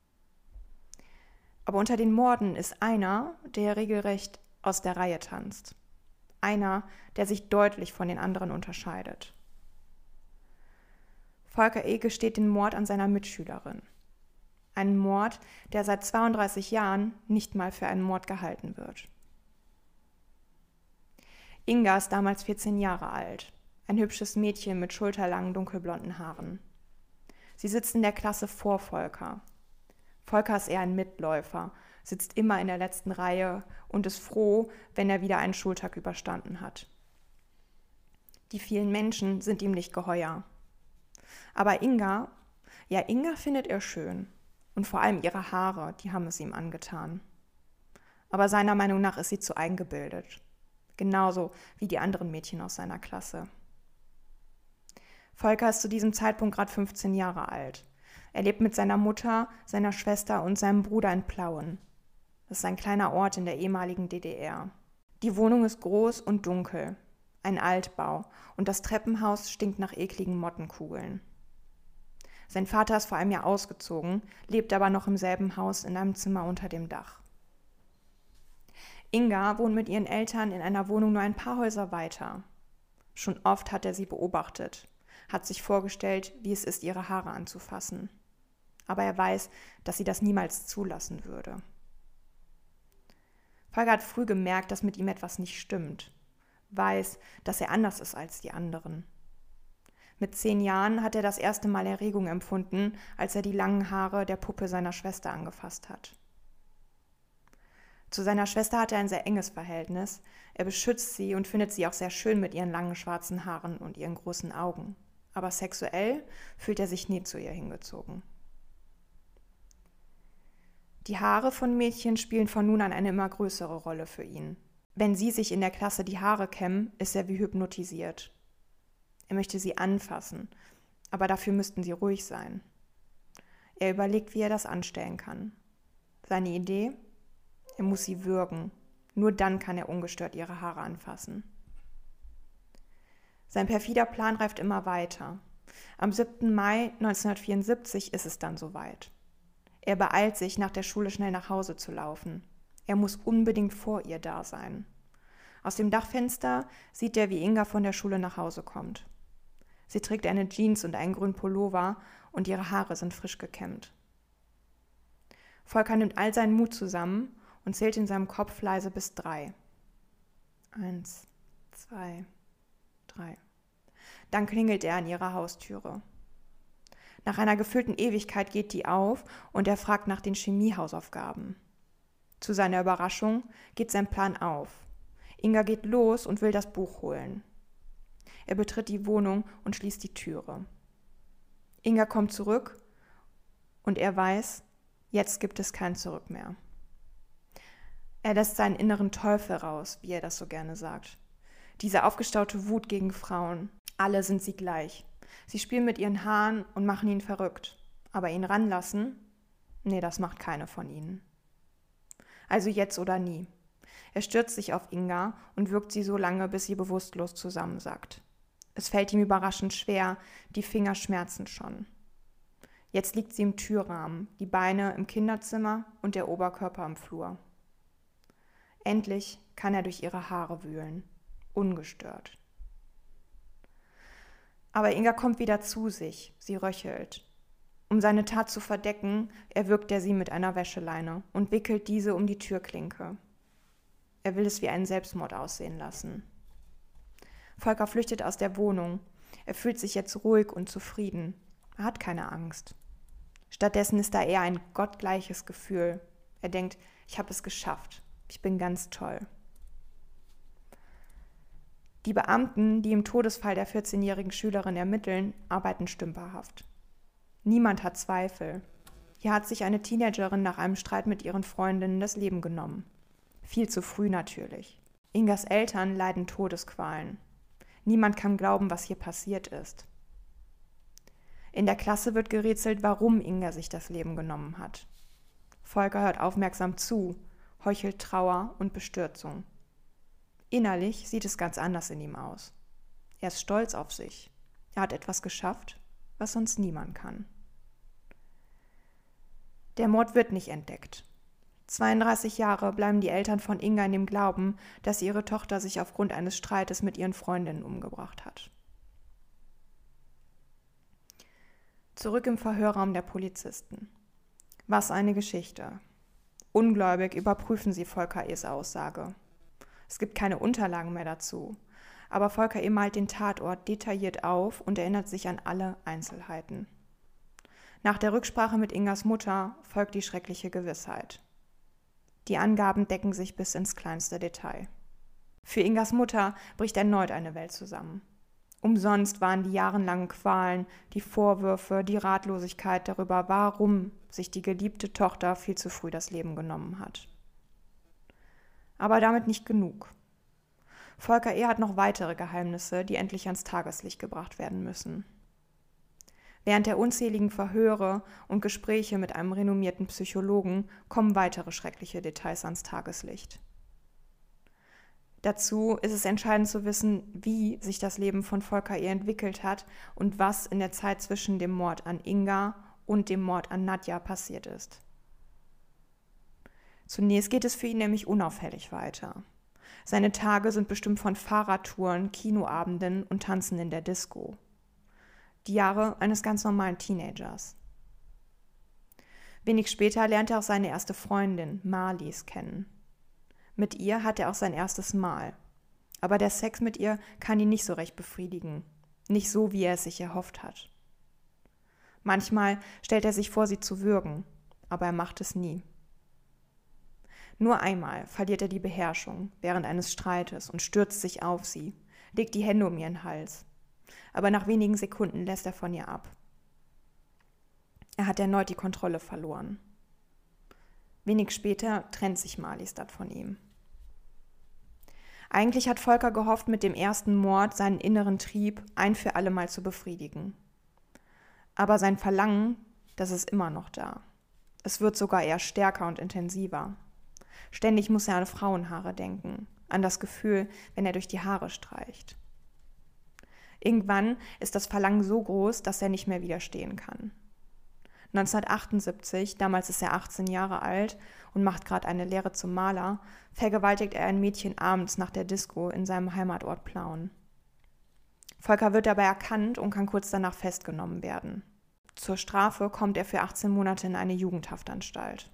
Aber unter den Morden ist einer, der regelrecht aus der Reihe tanzt. Einer, der sich deutlich von den anderen unterscheidet. Volker E. gesteht den Mord an seiner Mitschülerin. Einen Mord, der seit zweiunddreißig Jahren nicht mal für einen Mord gehalten wird. Inga ist damals vierzehn Jahre alt, ein hübsches Mädchen mit schulterlangen dunkelblonden Haaren. Sie sitzt in der Klasse vor Volker. Volker ist eher ein Mitläufer, sitzt immer in der letzten Reihe und ist froh, wenn er wieder einen Schultag überstanden hat. Die vielen Menschen sind ihm nicht geheuer. Aber Inga, ja, Inga findet er schön. Und vor allem ihre Haare, die haben es ihm angetan. Aber seiner Meinung nach ist sie zu eingebildet. Genauso wie die anderen Mädchen aus seiner Klasse. Volker ist zu diesem Zeitpunkt gerade fünfzehn Jahre alt. Er lebt mit seiner Mutter, seiner Schwester und seinem Bruder in Plauen. Das ist ein kleiner Ort in der ehemaligen D D R. Die Wohnung ist groß und dunkel, ein Altbau, und das Treppenhaus stinkt nach ekligen Mottenkugeln. Sein Vater ist vor einem Jahr ausgezogen, lebt aber noch im selben Haus in einem Zimmer unter dem Dach. Inga wohnt mit ihren Eltern in einer Wohnung nur ein paar Häuser weiter. Schon oft hat er sie beobachtet, hat sich vorgestellt, wie es ist, ihre Haare anzufassen. Aber er weiß, dass sie das niemals zulassen würde. Volker hat früh gemerkt, dass mit ihm etwas nicht stimmt, weiß, dass er anders ist als die anderen. Mit zehn Jahren hat er das erste Mal Erregung empfunden, als er die langen Haare der Puppe seiner Schwester angefasst hat. Zu seiner Schwester hat er ein sehr enges Verhältnis. Er beschützt sie und findet sie auch sehr schön mit ihren langen schwarzen Haaren und ihren großen Augen. Aber sexuell fühlt er sich nie zu ihr hingezogen. Die Haare von Mädchen spielen von nun an eine immer größere Rolle für ihn. Wenn sie sich in der Klasse die Haare kämmen, ist er wie hypnotisiert. Er möchte sie anfassen, aber dafür müssten sie ruhig sein. Er überlegt, wie er das anstellen kann. Seine Idee? Er muss sie würgen. Nur dann kann er ungestört ihre Haare anfassen. Sein perfider Plan reift immer weiter. Am siebten Mai neunzehnhundertvierundsiebzig ist es dann soweit. Er beeilt sich, nach der Schule schnell nach Hause zu laufen. Er muss unbedingt vor ihr da sein. Aus dem Dachfenster sieht er, wie Inga von der Schule nach Hause kommt. Sie trägt eine Jeans und einen grünen Pullover und ihre Haare sind frisch gekämmt. Volker nimmt all seinen Mut zusammen und zählt in seinem Kopf leise bis drei. Eins, zwei, drei. Dann klingelt er an ihrer Haustüre. Nach einer gefühlten Ewigkeit geht die auf und er fragt nach den Chemiehausaufgaben. Zu seiner Überraschung geht sein Plan auf. Inga geht los und will das Buch holen. Er betritt die Wohnung und schließt die Türe. Inga kommt zurück und er weiß, jetzt gibt es kein Zurück mehr. Er lässt seinen inneren Teufel raus, wie er das so gerne sagt. Diese aufgestaute Wut gegen Frauen. Alle sind sie gleich. Sie spielen mit ihren Haaren und machen ihn verrückt. Aber ihn ranlassen? Nee, das macht keine von ihnen. Also jetzt oder nie. Er stürzt sich auf Inga und würgt sie so lange, bis sie bewusstlos zusammensackt. Es fällt ihm überraschend schwer, die Finger schmerzen schon. Jetzt liegt sie im Türrahmen, die Beine im Kinderzimmer und der Oberkörper im Flur. Endlich kann er durch ihre Haare wühlen, ungestört. Aber Inga kommt wieder zu sich, sie röchelt. Um seine Tat zu verdecken, erwürgt er sie mit einer Wäscheleine und wickelt diese um die Türklinke. Er will es wie einen Selbstmord aussehen lassen. Volker flüchtet aus der Wohnung. Er fühlt sich jetzt ruhig und zufrieden. Er hat keine Angst. Stattdessen ist da eher ein gottgleiches Gefühl. Er denkt, ich habe es geschafft. Ich bin ganz toll. Die Beamten, die im Todesfall der vierzehnjährigen Schülerin ermitteln, arbeiten stümperhaft. Niemand hat Zweifel. Hier hat sich eine Teenagerin nach einem Streit mit ihren Freundinnen das Leben genommen. Viel zu früh natürlich. Ingas Eltern leiden Todesqualen. Niemand kann glauben, was hier passiert ist. In der Klasse wird gerätselt, warum Inga sich das Leben genommen hat. Volker hört aufmerksam zu, heuchelt Trauer und Bestürzung. Innerlich sieht es ganz anders in ihm aus. Er ist stolz auf sich. Er hat etwas geschafft, was sonst niemand kann. Der Mord wird nicht entdeckt. zweiunddreißig Jahre bleiben die Eltern von Inga in dem Glauben, dass ihre Tochter sich aufgrund eines Streites mit ihren Freundinnen umgebracht hat. Zurück im Verhörraum der Polizisten. Was eine Geschichte. Ungläubig überprüfen sie Volker E.s Aussage. Es gibt keine Unterlagen mehr dazu, aber Volker E. malt den Tatort detailliert auf und erinnert sich an alle Einzelheiten. Nach der Rücksprache mit Ingas Mutter folgt die schreckliche Gewissheit. Die Angaben decken sich bis ins kleinste Detail. Für Ingas Mutter bricht erneut eine Welt zusammen. Umsonst waren die jahrelangen Qualen, die Vorwürfe, die Ratlosigkeit darüber, warum sich die geliebte Tochter viel zu früh das Leben genommen hat. Aber damit nicht genug. Volker E. hat noch weitere Geheimnisse, die endlich ans Tageslicht gebracht werden müssen. Während der unzähligen Verhöre und Gespräche mit einem renommierten Psychologen kommen weitere schreckliche Details ans Tageslicht. Dazu ist es entscheidend zu wissen, wie sich das Leben von Volker E. entwickelt hat und was in der Zeit zwischen dem Mord an Inga und dem Mord an Nadja passiert ist. Zunächst geht es für ihn nämlich unauffällig weiter. Seine Tage sind bestimmt von Fahrradtouren, Kinoabenden und Tanzen in der Disco. Die Jahre eines ganz normalen Teenagers. Wenig später lernt er auch seine erste Freundin, Marlies, kennen. Mit ihr hat er auch sein erstes Mal. Aber der Sex mit ihr kann ihn nicht so recht befriedigen. Nicht so, wie er es sich erhofft hat. Manchmal stellt er sich vor, sie zu würgen, aber er macht es nie. Nur einmal verliert er die Beherrschung während eines Streites und stürzt sich auf sie, legt die Hände um ihren Hals. Aber nach wenigen Sekunden lässt er von ihr ab. Er hat erneut die Kontrolle verloren. Wenig später trennt sich Marlies von ihm. Eigentlich hat Volker gehofft, mit dem ersten Mord seinen inneren Trieb ein für alle Mal zu befriedigen. Aber sein Verlangen, das ist immer noch da. Es wird sogar eher stärker und intensiver. Ständig muss er an Frauenhaare denken, an das Gefühl, wenn er durch die Haare streicht. Irgendwann ist das Verlangen so groß, dass er nicht mehr widerstehen kann. neunzehnhundertachtundsiebzig, damals ist er achtzehn Jahre alt und macht gerade eine Lehre zum Maler, vergewaltigt er ein Mädchen abends nach der Disco in seinem Heimatort Plauen. Volker wird dabei erkannt und kann kurz danach festgenommen werden. Zur Strafe kommt er für achtzehn Monate in eine Jugendhaftanstalt.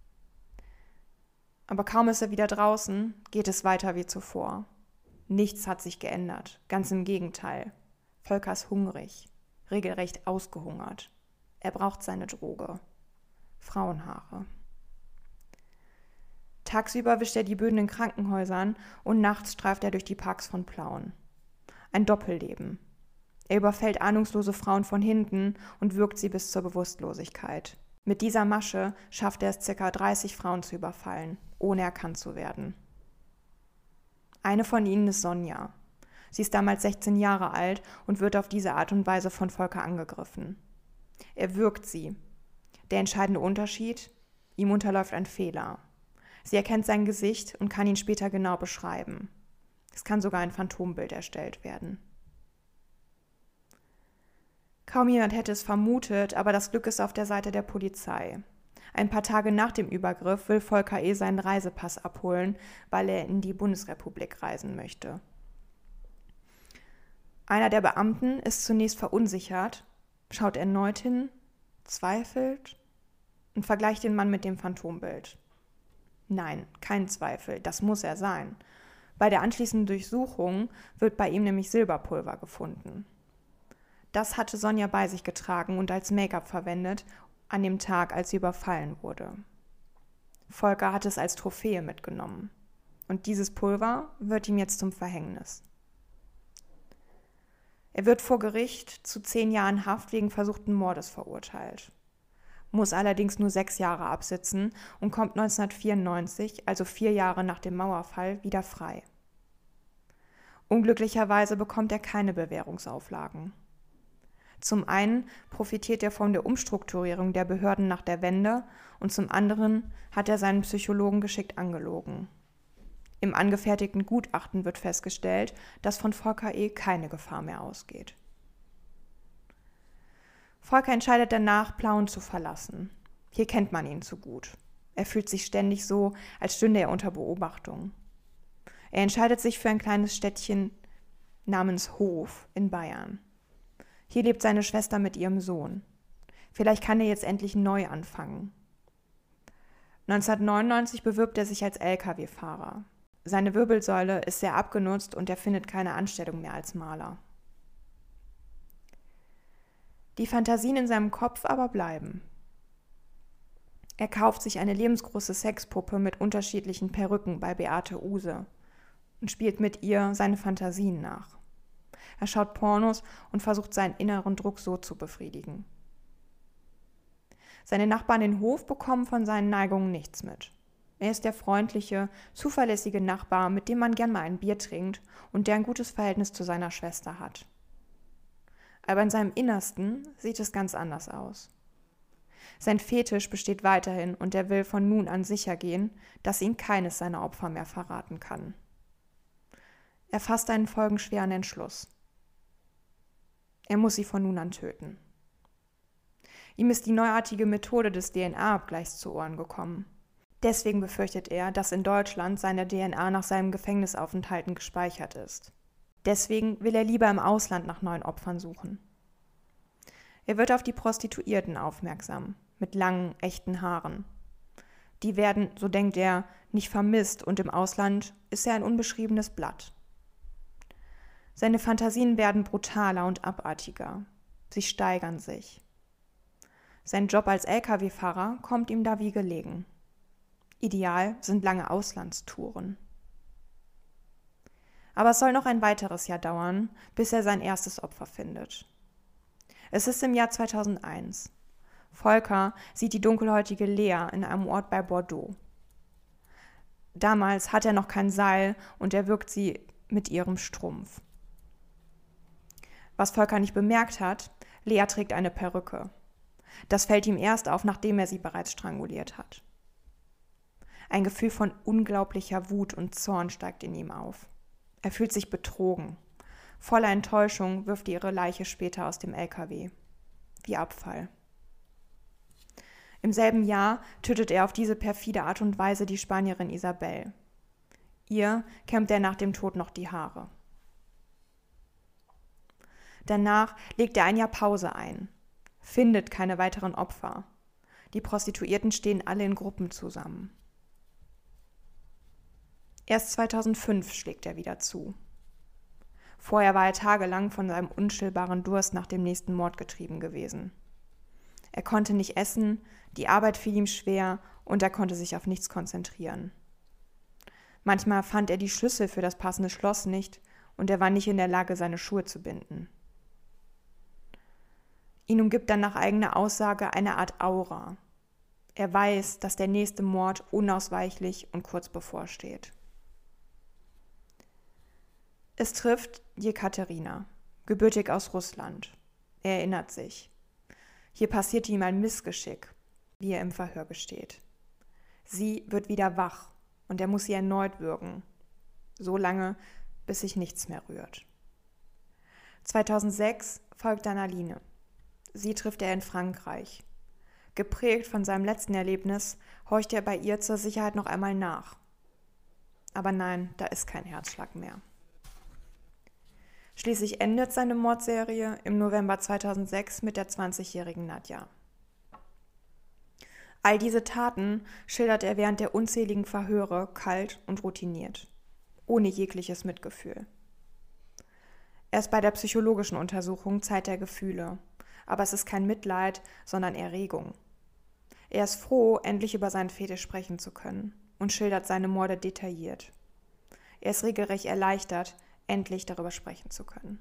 Aber kaum ist er wieder draußen, geht es weiter wie zuvor. Nichts hat sich geändert, ganz im Gegenteil. Volker ist hungrig, regelrecht ausgehungert. Er braucht seine Droge. Frauenhaare. Tagsüber wischt er die Böden in Krankenhäusern und nachts streift er durch die Parks von Plauen. Ein Doppelleben. Er überfällt ahnungslose Frauen von hinten und würgt sie bis zur Bewusstlosigkeit. Mit dieser Masche schafft er es, ca. dreißig Frauen zu überfallen, ohne erkannt zu werden. Eine von ihnen ist Sonja. Sie ist damals sechzehn Jahre alt und wird auf diese Art und Weise von Volker angegriffen. Er würgt sie. Der entscheidende Unterschied: ihm unterläuft ein Fehler. Sie erkennt sein Gesicht und kann ihn später genau beschreiben. Es kann sogar ein Phantombild erstellt werden. Kaum jemand hätte es vermutet, aber das Glück ist auf der Seite der Polizei. Ein paar Tage nach dem Übergriff will Volker E. seinen Reisepass abholen, weil er in die Bundesrepublik reisen möchte. Einer der Beamten ist zunächst verunsichert, schaut erneut hin, zweifelt und vergleicht den Mann mit dem Phantombild. Nein, kein Zweifel, das muss er sein. Bei der anschließenden Durchsuchung wird bei ihm nämlich Silberpulver gefunden. Das hatte Sonja bei sich getragen und als Make-up verwendet, an dem Tag, als sie überfallen wurde. Volker hat es als Trophäe mitgenommen. Und dieses Pulver wird ihm jetzt zum Verhängnis. Er wird vor Gericht zu zehn Jahren Haft wegen versuchten Mordes verurteilt, muss allerdings nur sechs Jahre absitzen und kommt neunzehnhundertvierundneunzig, also vier Jahre nach dem Mauerfall, wieder frei. Unglücklicherweise bekommt er keine Bewährungsauflagen. Zum einen profitiert er von der Umstrukturierung der Behörden nach der Wende und zum anderen hat er seinen Psychologen geschickt angelogen. Im angefertigten Gutachten wird festgestellt, dass von Volker E. keine Gefahr mehr ausgeht. Volker entscheidet danach, Plauen zu verlassen. Hier kennt man ihn zu gut. Er fühlt sich ständig so, als stünde er unter Beobachtung. Er entscheidet sich für ein kleines Städtchen namens Hof in Bayern. Hier lebt seine Schwester mit ihrem Sohn. Vielleicht kann er jetzt endlich neu anfangen. neunzehnhundertneunundneunzig bewirbt er sich als L K W-Fahrer. Seine Wirbelsäule ist sehr abgenutzt und er findet keine Anstellung mehr als Maler. Die Fantasien in seinem Kopf aber bleiben. Er kauft sich eine lebensgroße Sexpuppe mit unterschiedlichen Perücken bei Beate Uhse und spielt mit ihr seine Fantasien nach. Er schaut Pornos und versucht, seinen inneren Druck so zu befriedigen. Seine Nachbarn in Hof bekommen von seinen Neigungen nichts mit. Er ist der freundliche, zuverlässige Nachbar, mit dem man gern mal ein Bier trinkt und der ein gutes Verhältnis zu seiner Schwester hat. Aber in seinem Innersten sieht es ganz anders aus. Sein Fetisch besteht weiterhin und er will von nun an sicher gehen, dass ihn keines seiner Opfer mehr verraten kann. Er fasst einen folgenschweren Entschluss. Er muss sie von nun an töten. Ihm ist die neuartige Methode des D N A-Abgleichs zu Ohren gekommen. Deswegen befürchtet er, dass in Deutschland seine D N A nach seinem Gefängnisaufenthalten gespeichert ist. Deswegen will er lieber im Ausland nach neuen Opfern suchen. Er wird auf die Prostituierten aufmerksam, mit langen, echten Haaren. Die werden, so denkt er, nicht vermisst und im Ausland ist er ein unbeschriebenes Blatt. Seine Fantasien werden brutaler und abartiger. Sie steigern sich. Sein Job als L K W-Fahrer kommt ihm da wie gelegen. Ideal sind lange Auslandstouren. Aber es soll noch ein weiteres Jahr dauern, bis er sein erstes Opfer findet. Es ist im Jahr zweitausendeins. Volker sieht die dunkelhäutige Lea in einem Ort bei Bordeaux. Damals hat er noch kein Seil und er wirkt sie mit ihrem Strumpf. Was Volker nicht bemerkt hat, Lea trägt eine Perücke. Das fällt ihm erst auf, nachdem er sie bereits stranguliert hat. Ein Gefühl von unglaublicher Wut und Zorn steigt in ihm auf. Er fühlt sich betrogen. Voller Enttäuschung wirft er ihre Leiche später aus dem L K W. Wie Abfall. Im selben Jahr tötet er auf diese perfide Art und Weise die Spanierin Isabel. Ihr kämmt er nach dem Tod noch die Haare. Danach legt er ein Jahr Pause ein, findet keine weiteren Opfer. Die Prostituierten stehen alle in Gruppen zusammen. Erst zweitausendfünf schlägt er wieder zu. Vorher war er tagelang von seinem unstillbaren Durst nach dem nächsten Mord getrieben gewesen. Er konnte nicht essen, die Arbeit fiel ihm schwer und er konnte sich auf nichts konzentrieren. Manchmal fand er die Schlüssel für das passende Schloss nicht und er war nicht in der Lage, seine Schuhe zu binden. Ihn umgibt dann nach eigener Aussage eine Art Aura. Er weiß, dass der nächste Mord unausweichlich und kurz bevorsteht. Es trifft Jekaterina, gebürtig aus Russland. Er erinnert sich. Hier passierte ihm ein Missgeschick, wie er im Verhör gesteht. Sie wird wieder wach und er muss sie erneut würgen. So lange, bis sich nichts mehr rührt. zweitausendsechs folgt dann Aline. Sie trifft er in Frankreich. Geprägt von seinem letzten Erlebnis horcht er bei ihr zur Sicherheit noch einmal nach. Aber nein, da ist kein Herzschlag mehr. Schließlich endet seine Mordserie im November zweitausendsechs mit der zwanzigjährigen Nadja. All diese Taten schildert er während der unzähligen Verhöre kalt und routiniert, ohne jegliches Mitgefühl. Erst bei der psychologischen Untersuchung zeigt er Gefühle, aber es ist kein Mitleid, sondern Erregung. Er ist froh, endlich über seinen Fetisch sprechen zu können und schildert seine Morde detailliert. Er ist regelrecht erleichtert, endlich darüber sprechen zu können.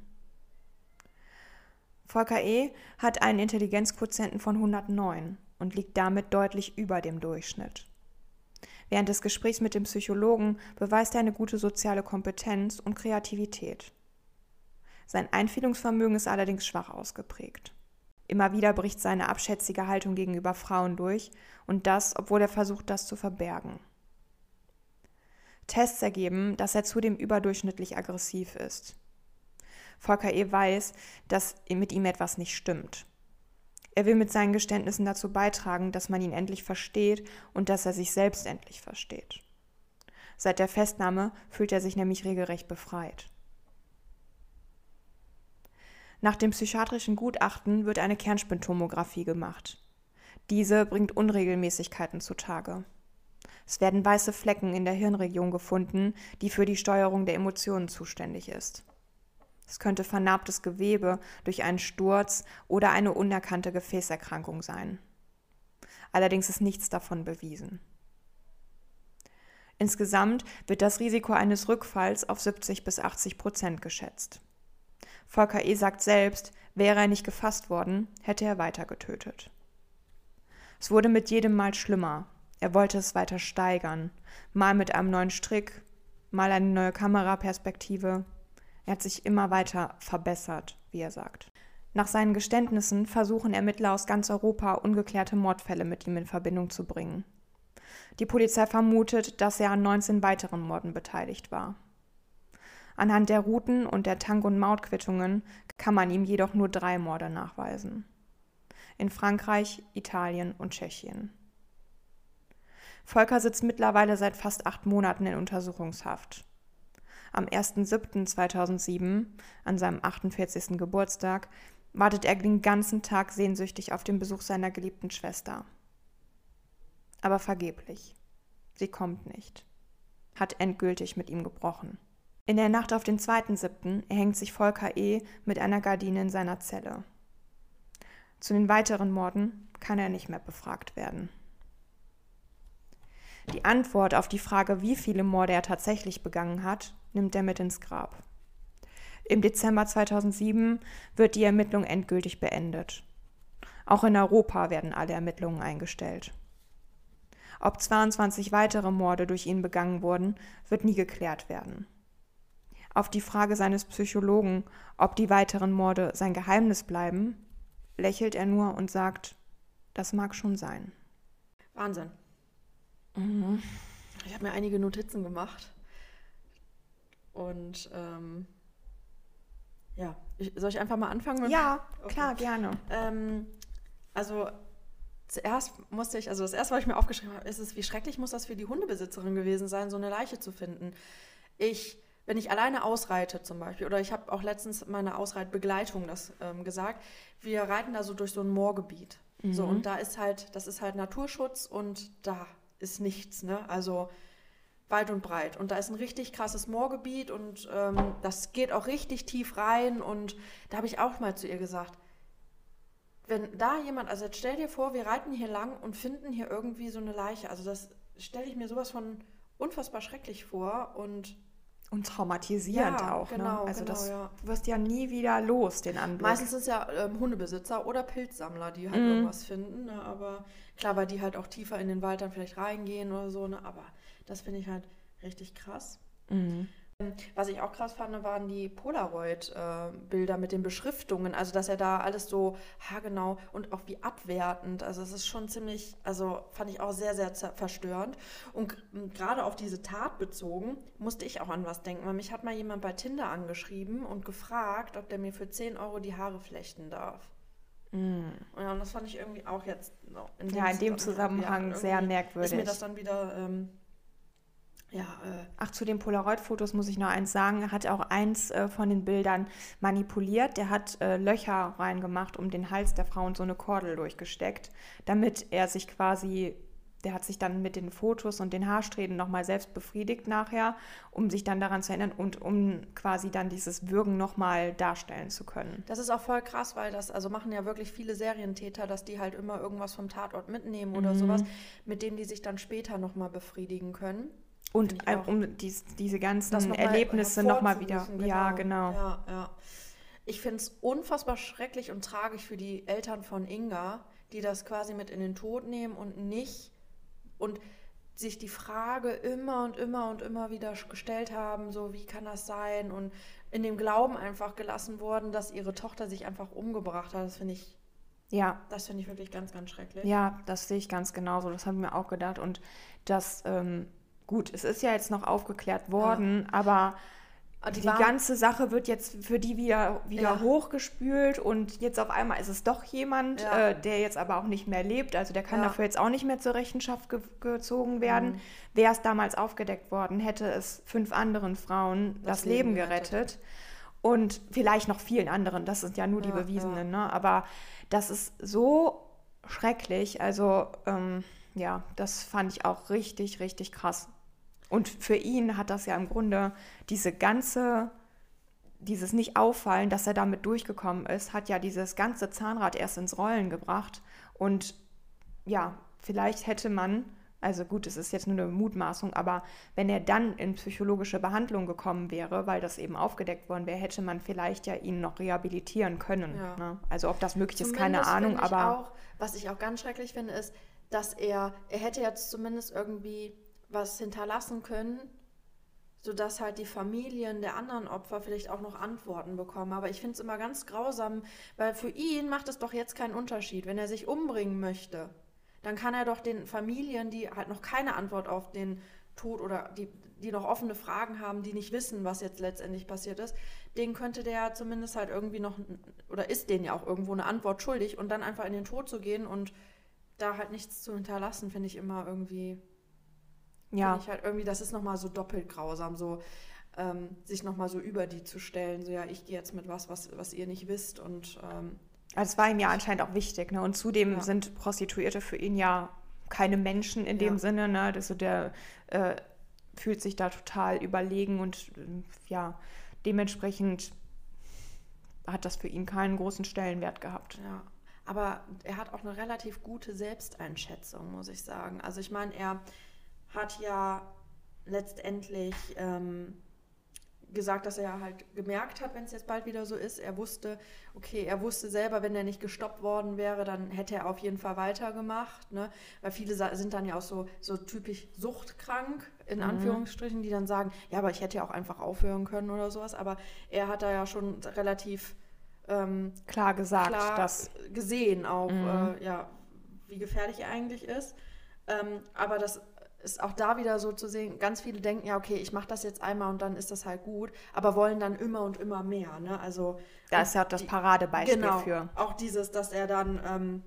Volker E. hat einen Intelligenzquotienten von hundertneun und liegt damit deutlich über dem Durchschnitt. Während des Gesprächs mit dem Psychologen beweist er eine gute soziale Kompetenz und Kreativität. Sein Einfühlungsvermögen ist allerdings schwach ausgeprägt. Immer wieder bricht seine abschätzige Haltung gegenüber Frauen durch und das, obwohl er versucht, das zu verbergen. Tests ergeben, dass er zudem überdurchschnittlich aggressiv ist. Volker E. weiß, dass mit ihm etwas nicht stimmt. Er will mit seinen Geständnissen dazu beitragen, dass man ihn endlich versteht und dass er sich selbst endlich versteht. Seit der Festnahme fühlt er sich nämlich regelrecht befreit. Nach dem psychiatrischen Gutachten wird eine Kernspintomographie gemacht. Diese bringt Unregelmäßigkeiten zutage. Es werden weiße Flecken in der Hirnregion gefunden, die für die Steuerung der Emotionen zuständig ist. Es könnte vernarbtes Gewebe durch einen Sturz oder eine unerkannte Gefäßerkrankung sein. Allerdings ist nichts davon bewiesen. Insgesamt wird das Risiko eines Rückfalls auf siebzig bis achtzig Prozent geschätzt. Volker E. sagt selbst, wäre er nicht gefasst worden, hätte er weiter getötet. Es wurde mit jedem Mal schlimmer. Er wollte es weiter steigern, mal mit einem neuen Strick, mal eine neue Kameraperspektive. Er hat sich immer weiter verbessert, wie er sagt. Nach seinen Geständnissen versuchen Ermittler aus ganz Europa, ungeklärte Mordfälle mit ihm in Verbindung zu bringen. Die Polizei vermutet, dass er an neunzehn weiteren Morden beteiligt war. Anhand der Routen und der Tank- und Mautquittungen kann man ihm jedoch nur drei Morde nachweisen. In Frankreich, Italien und Tschechien. Volker sitzt mittlerweile seit fast acht Monaten in Untersuchungshaft. Am ersten siebten zweitausendsieben, an seinem achtundvierzigsten Geburtstag, wartet er den ganzen Tag sehnsüchtig auf den Besuch seiner geliebten Schwester. Aber vergeblich. Sie kommt nicht. Hat endgültig mit ihm gebrochen. In der Nacht auf den zweiten siebten erhängt sich Volker E. mit einer Gardine in seiner Zelle. Zu den weiteren Morden kann er nicht mehr befragt werden. Die Antwort auf die Frage, wie viele Morde er tatsächlich begangen hat, nimmt er mit ins Grab. Im Dezember zweitausendsieben wird die Ermittlung endgültig beendet. Auch in Europa werden alle Ermittlungen eingestellt. Ob zweiundzwanzig weitere Morde durch ihn begangen wurden, wird nie geklärt werden. Auf die Frage seines Psychologen, ob die weiteren Morde sein Geheimnis bleiben, lächelt er nur und sagt, das mag schon sein. Wahnsinn. Mhm. Ich habe mir einige Notizen gemacht. Und ähm, ja, ich, soll ich einfach mal anfangen? Mit? Ja, klar, okay. Gerne. Ähm, also zuerst musste ich, also das erste, was ich mir aufgeschrieben habe, ist es, wie schrecklich muss das für die Hundebesitzerin gewesen sein, so eine Leiche zu finden. Ich, wenn ich alleine ausreite zum Beispiel, oder ich habe auch letztens meine Ausreitbegleitung das ähm, gesagt, wir reiten da so durch so ein Moorgebiet. Mhm. So, und da ist halt, das ist halt Naturschutz und da ist nichts, ne? Also weit und breit. Und da ist ein richtig krasses Moorgebiet und ähm, das geht auch richtig tief rein. Und da habe ich auch mal zu ihr gesagt, wenn da jemand, also jetzt stell dir vor, wir reiten hier lang und finden hier irgendwie so eine Leiche. Also das stelle ich mir sowas von unfassbar schrecklich vor und Und traumatisierend ja, auch. genau, Ne? Also genau, das ja. wirst ja nie wieder los, den Anblick. Meistens sind es ja ähm, Hundebesitzer oder Pilzsammler, die halt Mhm. irgendwas finden. Ne? Aber klar, weil die halt auch tiefer in den Wald dann vielleicht reingehen oder so. Ne? Aber das finde ich halt richtig krass. Mhm. Was ich auch krass fand, waren die Polaroid-Bilder mit den Beschriftungen. Also, dass er da alles so haargenau und auch wie abwertend. Also, es ist schon ziemlich, also fand ich auch sehr, sehr zer- verstörend. Und g- m, gerade auf diese Tat bezogen, musste ich auch an was denken. Weil mich hat mal jemand bei Tinder angeschrieben und gefragt, ob der mir für zehn Euro die Haare flechten darf. Mhm. Und ja, und das fand ich irgendwie auch jetzt no, in Ja, in dem Zusammenhang ja, sehr irgendwie merkwürdig. Ist mir das dann wieder, ähm, ja, äh, Ach, zu den Polaroid-Fotos muss ich noch eins sagen. Er hat auch eins äh, von den Bildern manipuliert. Der hat äh, Löcher reingemacht, um den Hals der Frau und so eine Kordel durchgesteckt, damit er sich quasi, der hat sich dann mit den Fotos und den Haarsträhnen nochmal selbst befriedigt nachher, um sich dann daran zu erinnern und um quasi dann dieses Würgen nochmal darstellen zu können. Das ist auch voll krass, weil das, also machen ja wirklich viele Serientäter, dass die halt immer irgendwas vom Tatort mitnehmen oder Mhm. sowas, mit dem die sich dann später nochmal befriedigen können. Und Finde ich äh, auch. um dies, diese Das ganzen noch mal Erlebnisse nochmal wieder. hervorzurufen, Ja, genau. Ja, ja. Ich finde es unfassbar schrecklich und tragisch für die Eltern von Inga, die das quasi mit in den Tod nehmen und nicht und sich die Frage immer und immer und immer wieder gestellt haben, so wie kann das sein und in dem Glauben einfach gelassen worden, dass ihre Tochter sich einfach umgebracht hat. Das finde ich, Ja, das finde ich wirklich ganz, ganz schrecklich. ja, das sehe ich ganz genauso. Das habe ich mir auch gedacht. Und das, ähm, gut, es ist ja jetzt noch aufgeklärt worden, aber Ah, die die waren- ganze Sache wird jetzt für die wieder, wieder Ja. hochgespült und jetzt auf einmal ist es doch jemand, Ja. äh, der jetzt aber auch nicht mehr lebt. Also der kann Ja. dafür jetzt auch nicht mehr zur Rechenschaft ge gezogen werden. Mhm. Wäre es damals aufgedeckt worden, hätte es fünf anderen Frauen das, Das Leben Leben gerettet. gerettet. Und vielleicht noch vielen anderen. Das sind ja nur die Ja, Bewiesenen. Ne? Aber das ist so schrecklich. Also ähm, ja, das fand ich auch richtig, richtig krass. Und für ihn hat das ja im Grunde diese ganze, dieses Nicht-Auffallen, dass er damit durchgekommen ist, hat ja dieses ganze Zahnrad erst ins Rollen gebracht. Und ja, vielleicht hätte man, also gut, es ist jetzt nur eine Mutmaßung, aber wenn er dann in psychologische Behandlung gekommen wäre, weil das eben aufgedeckt worden wäre, hätte man vielleicht ja ihn noch rehabilitieren können. Ja. Ne? Also ob das möglich ist, keine Zumindest Ahnung, finde ich aber auch, was ich auch ganz schrecklich finde, ist, dass er, er hätte jetzt zumindest irgendwie was hinterlassen können, sodass halt die Familien der anderen Opfer vielleicht auch noch Antworten bekommen. Aber ich finde es immer ganz grausam, weil für ihn macht es doch jetzt keinen Unterschied. Wenn er sich umbringen möchte, dann kann er doch den Familien, die halt noch keine Antwort auf den Tod oder die, die noch offene Fragen haben, die nicht wissen, was jetzt letztendlich passiert ist, denen könnte der zumindest halt irgendwie noch, oder ist denen ja auch irgendwo eine Antwort schuldig und dann einfach in den Tod zu gehen und da halt nichts zu hinterlassen, finde ich immer irgendwie, ja. finde ich halt irgendwie, das ist nochmal so doppelt grausam, so ähm, sich nochmal so über die zu stellen, so ja, ich gehe jetzt mit was, was, was ihr nicht wisst und ähm, Also es war ihm ja anscheinend auch wichtig, ne? Und zudem Ja. sind Prostituierte für ihn ja keine Menschen in dem Ja. Sinne, ne? Also der äh, fühlt sich da total überlegen und äh, ja, dementsprechend hat das für ihn keinen großen Stellenwert gehabt. ja, aber er hat auch eine relativ gute Selbsteinschätzung, muss ich sagen. Also ich meine, er hat ja letztendlich ähm, gesagt, dass er halt gemerkt hat, wenn es jetzt bald wieder so ist. Er wusste, okay, er wusste selber, wenn er nicht gestoppt worden wäre, dann hätte er auf jeden Fall weitergemacht, ne? Weil viele sa- sind dann ja auch so, so typisch suchtkrank, in Mhm. Anführungsstrichen, die dann sagen, ja, aber ich hätte ja auch einfach aufhören können oder sowas. Aber er hat da ja schon relativ ähm, Klar gesagt, klar dass gesehen auch, Mhm. äh, ja, wie gefährlich er eigentlich ist. Ähm, aber das ist auch da wieder so zu sehen, ganz viele denken, ja, okay, ich mache das jetzt einmal und dann ist das halt gut, aber wollen dann immer und immer mehr. Ne? Also, da ist ja auch das die- Paradebeispiel genau, für. auch dieses, dass er dann, ähm,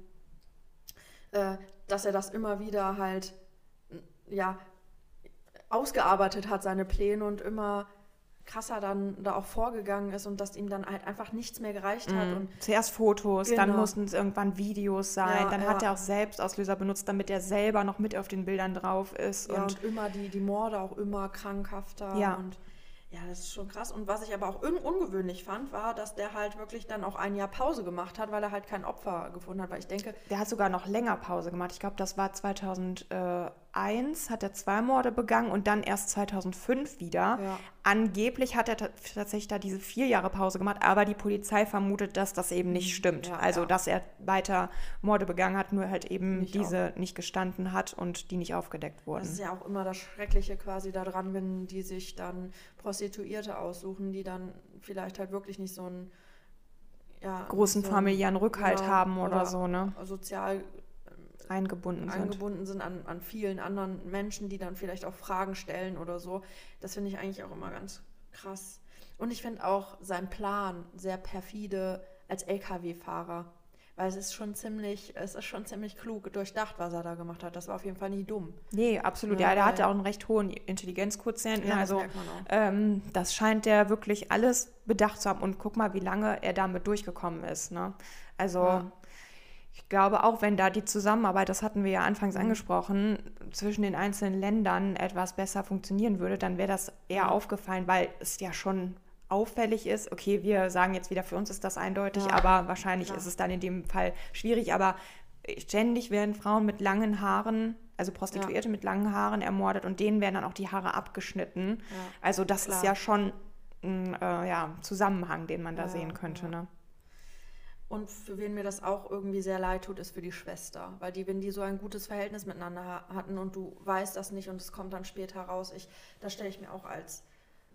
äh, dass er das immer wieder halt, ja, ausgearbeitet hat, seine Pläne und immer krasser dann da auch vorgegangen ist und dass ihm dann halt einfach nichts mehr gereicht hat. Mhm. Und Zuerst Fotos, dann Genau. mussten es irgendwann Videos sein, Ja, dann ja. hat er auch Selbstauslöser benutzt, damit er selber noch mit auf den Bildern drauf ist. Ja, und und immer die, die Morde auch immer krankhafter. Ja. Und ja, das ist schon krass. Und was ich aber auch un ungewöhnlich fand, war, dass der halt wirklich dann auch ein Jahr Pause gemacht hat, weil er halt kein Opfer gefunden hat. Weil ich denke, der hat sogar noch länger Pause gemacht. Ich glaube, das war zweitausendachtzehn zweitausendeins hat er zwei Morde begangen und dann erst zweitausendfünf wieder. Ja. Angeblich hat er t- tatsächlich da diese vier Jahre Pause gemacht, aber die Polizei vermutet, dass das eben nicht stimmt. Ja, also, ja. dass er weiter Morde begangen hat, nur halt eben Nicht diese nicht gestanden hat und die nicht aufgedeckt wurden. Das ist ja auch immer das Schreckliche quasi daran, wenn die sich dann Prostituierte aussuchen, die dann vielleicht halt wirklich nicht so einen ja, Großen so familiären Rückhalt genau, haben oder so, ne? Sozial Eingebunden sind. eingebunden sind an, an vielen anderen Menschen, die dann vielleicht auch Fragen stellen oder so. Das finde ich eigentlich auch immer ganz krass. Und ich finde auch seinen Plan sehr perfide als L K W-Fahrer. Weil es ist schon ziemlich, es ist schon ziemlich klug durchdacht, was er da gemacht hat. Das war auf jeden Fall nicht dumm. Nee, absolut. Ja, Ja, der weil- hatte auch einen recht hohen Intelligenzquotienten. Ja, das also merkt man auch. ähm, das scheint der wirklich alles bedacht zu haben. Und guck mal, wie lange er damit durchgekommen ist. Ne? Also Ja. ich glaube, auch wenn da die Zusammenarbeit, das hatten wir ja anfangs Mhm. angesprochen, zwischen den einzelnen Ländern etwas besser funktionieren würde, dann wäre das eher Ja. aufgefallen, weil es ja schon auffällig ist. Okay, wir sagen jetzt wieder, für uns ist das eindeutig, Ja, aber wahrscheinlich klar. ist es dann in dem Fall schwierig. Aber ständig werden Frauen mit langen Haaren, also Prostituierte mit langen Haaren ermordet und denen werden dann auch die Haare abgeschnitten. Ja, Also das klar. ist ja schon ein äh, ja, Zusammenhang, den man da Ja, sehen könnte. ja. Ne? Und für wen mir das auch irgendwie sehr leid tut, ist für die Schwester. Weil die, wenn die so ein gutes Verhältnis miteinander ha- hatten und du weißt das nicht und es kommt dann später raus, ich, das stelle ich mir auch als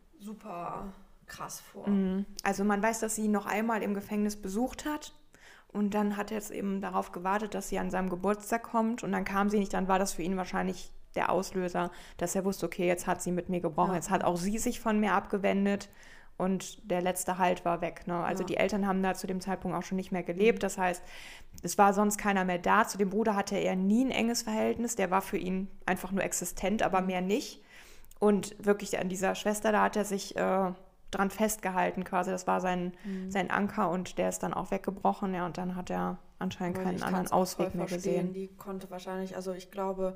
super krass vor. Mhm. Also man weiß, dass sie ihn noch einmal im Gefängnis besucht hat und dann hat er jetzt eben darauf gewartet, dass sie an seinem Geburtstag kommt und dann kam sie nicht, dann war das für ihn wahrscheinlich der Auslöser, dass er wusste, okay, jetzt hat sie mit mir gebrochen, Ja. jetzt hat auch sie sich von mir abgewendet und der letzte Halt war weg. Ne? Also Ja. die Eltern haben da zu dem Zeitpunkt auch schon nicht mehr gelebt, das heißt, es war sonst keiner mehr da. Zu dem Bruder hatte er nie ein enges Verhältnis, der war für ihn einfach nur existent, aber mehr nicht. Und wirklich an dieser Schwester, da hat er sich äh, dran festgehalten quasi. Das war sein, sein Anker und der ist dann auch weggebrochen. Ja, und dann hat er anscheinend Aber keinen ich anderen kann's auch Ausweg voll mehr verstehen. gesehen. Die konnte wahrscheinlich, also ich glaube,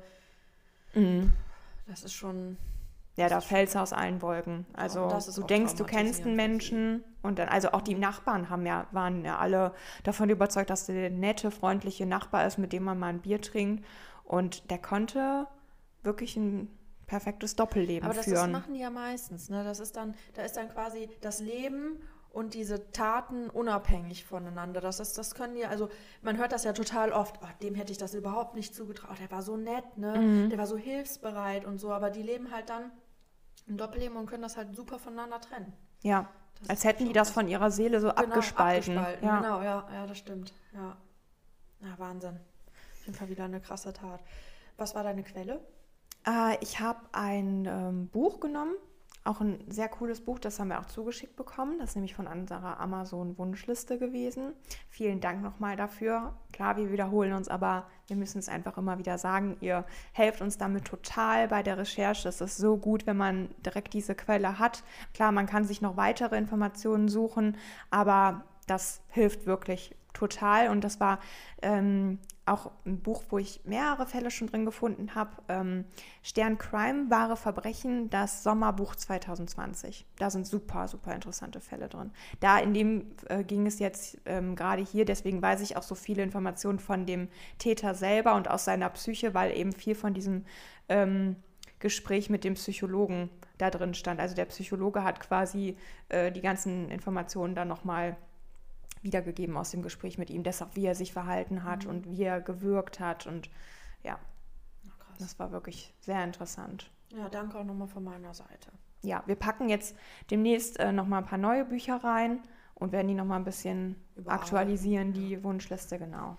Mhm. das ist schon, Ja, da fällt es aus allen Wolken. und Also das ist du auch denkst, du kennst einen traumatisierend Menschen und dann, also auch die Nachbarn haben ja, waren ja alle davon überzeugt, dass der nette, freundliche Nachbar ist, mit dem man mal ein Bier trinkt. Und der konnte wirklich ein perfektes Doppelleben aber das, das führen. machen die ja meistens, ne? Das ist dann, da ist dann quasi das Leben und diese Taten unabhängig voneinander. Das ist, das können die, also man hört das ja total oft, oh, dem hätte ich das überhaupt nicht zugetraut, der war so nett, ne? Mhm. Der war so hilfsbereit und so, aber die leben halt dann ein Doppelleben und können das halt super voneinander trennen. Ja, Das als ist hätten die schon das krass. von ihrer Seele so Genau, abgespalten. abgespalten. Ja. Genau, ja, ja, das stimmt. Ja. Ja, Wahnsinn. Auf jeden Fall wieder eine krasse Tat. Was war deine Quelle? Äh, ich habe ein ähm, Buch genommen, auch ein sehr cooles Buch, das haben wir auch zugeschickt bekommen. Das ist nämlich von unserer Amazon-Wunschliste gewesen. Vielen Dank nochmal dafür. Klar, wir wiederholen uns, aber wir müssen es einfach immer wieder sagen. Ihr helft uns damit total bei der Recherche. Es ist so gut, wenn man direkt diese Quelle hat. Klar, man kann sich noch weitere Informationen suchen, aber das hilft wirklich total. Und das war ähm, auch ein Buch, wo ich mehrere Fälle schon drin gefunden habe. Ähm, Stern Crime, wahre Verbrechen, das Sommerbuch zwanzig zwanzig. Da sind super, super interessante Fälle drin. Da in dem äh, ging es jetzt ähm, gerade hier, deswegen weiß ich auch so viele Informationen von dem Täter selber und aus seiner Psyche, weil eben viel von diesem ähm, Gespräch mit dem Psychologen da drin stand. Also der Psychologe hat quasi äh, die ganzen Informationen dann nochmal wiedergegeben aus dem Gespräch mit ihm, deshalb wie er sich verhalten hat Mhm. und wie er gewirkt hat und ja, Ach, krass. das war wirklich sehr interessant. Ja, danke auch nochmal von meiner Seite. Ja, wir packen jetzt demnächst äh, nochmal ein paar neue Bücher rein und werden die nochmal ein bisschen Überarbeiten, aktualisieren, ja. die Wunschliste, genau.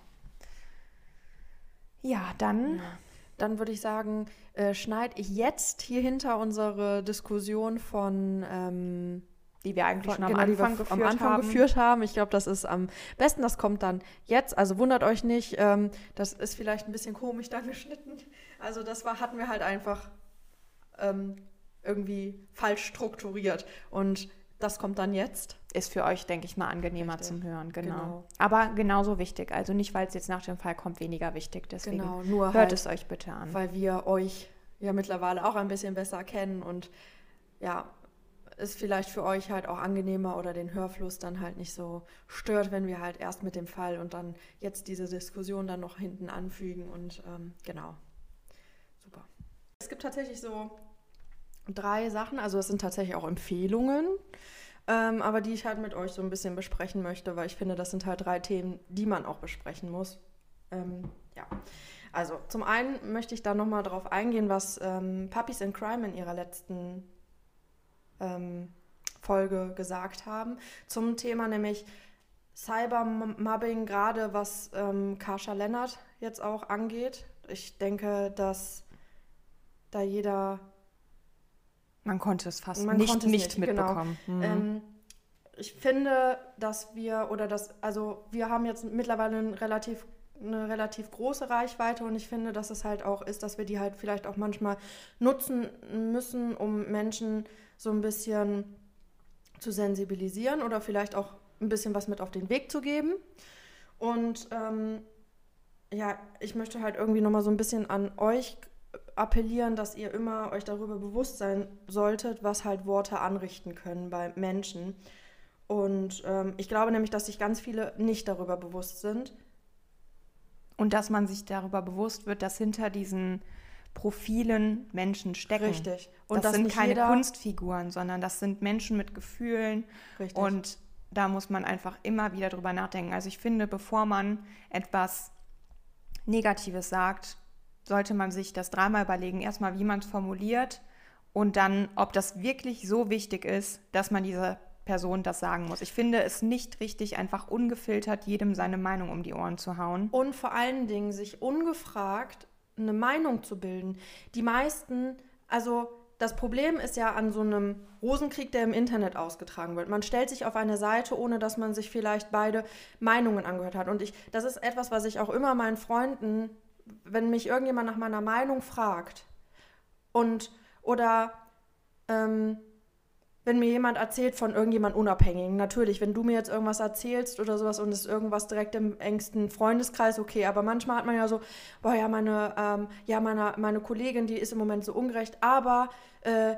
Ja, dann, Ja. Dann würde ich sagen, äh, schneide ich jetzt hier hinter unsere Diskussion von, ähm, die wir eigentlich von schon am genau, die wir Anfang f- geführt am Anfang haben. geführt haben. Ich glaube, das ist am besten. Das kommt dann jetzt. Also wundert euch nicht. Ähm, das ist vielleicht ein bisschen komisch dann geschnitten. Also das war, hatten wir halt einfach ähm, irgendwie falsch strukturiert. Und das kommt dann jetzt. Ist für euch, denke ich mal, angenehmer Richtig. zum Hören, genau. Genau. Aber genauso wichtig. Also nicht, weil es jetzt nach dem Fall kommt, weniger wichtig. Deswegen Genau, nur hört halt, es euch bitte an. weil wir euch ja mittlerweile auch ein bisschen besser kennen und ja, ist vielleicht für euch halt auch angenehmer oder den Hörfluss dann halt nicht so stört, wenn wir halt erst mit dem Fall und dann jetzt diese Diskussion dann noch hinten anfügen und ähm, genau. Super. Es gibt tatsächlich so drei Sachen, also es sind tatsächlich auch Empfehlungen, ähm, aber die ich halt mit euch so ein bisschen besprechen möchte, weil ich finde, das sind halt drei Themen, die man auch besprechen muss. Ähm, ja, also zum einen möchte ich da nochmal drauf eingehen, was ähm, Puppies in Crime in ihrer letzten ähm, Folge gesagt haben, zum Thema nämlich Cybermobbing, gerade was ähm, Kasia Lennart jetzt auch angeht. Ich denke, dass da jeder... Man konnte es fast Man nicht, konnte es nicht nicht, mitbekommen. Genau. Mhm. Ähm, ich finde, dass wir, oder das, also wir haben jetzt mittlerweile ein relativ, eine relativ große Reichweite und ich finde, dass es halt auch ist, dass wir die halt vielleicht auch manchmal nutzen müssen, um Menschen so ein bisschen zu sensibilisieren oder vielleicht auch ein bisschen was mit auf den Weg zu geben. Und ähm, ja, ich möchte halt irgendwie nochmal so ein bisschen an euch appellieren, dass ihr immer euch darüber bewusst sein solltet, was halt Worte anrichten können bei Menschen. Und ähm, ich glaube nämlich, dass sich ganz viele nicht darüber bewusst sind. Und dass man sich darüber bewusst wird, dass hinter diesen Profilen Menschen stecken. Richtig. Und das dass sind nicht keine jeder... Kunstfiguren, sondern das sind Menschen mit Gefühlen. Richtig. Und da muss man einfach immer wieder drüber nachdenken. Also ich finde, bevor man etwas Negatives sagt, sollte man sich das dreimal überlegen. Erstmal, wie man es formuliert und dann, ob das wirklich so wichtig ist, dass man dieser Person das sagen muss. Ich finde es nicht richtig, einfach ungefiltert jedem seine Meinung um die Ohren zu hauen. Und vor allen Dingen sich ungefragt eine Meinung zu bilden. Die meisten, also das Problem ist ja an so einem Rosenkrieg, der im Internet ausgetragen wird. Man stellt sich auf eine Seite, ohne dass man sich vielleicht beide Meinungen angehört hat. Und ich, das ist etwas, was ich auch immer meinen Freunden, wenn mich irgendjemand nach meiner Meinung fragt und oder ähm, wenn mir jemand erzählt von irgendjemand Unabhängigen, natürlich, wenn du mir jetzt irgendwas erzählst oder sowas und es ist irgendwas direkt im engsten Freundeskreis, okay, aber manchmal hat man ja so, boah, ja, meine, ähm, ja, meine, meine Kollegin, die ist im Moment so ungerecht, aber äh,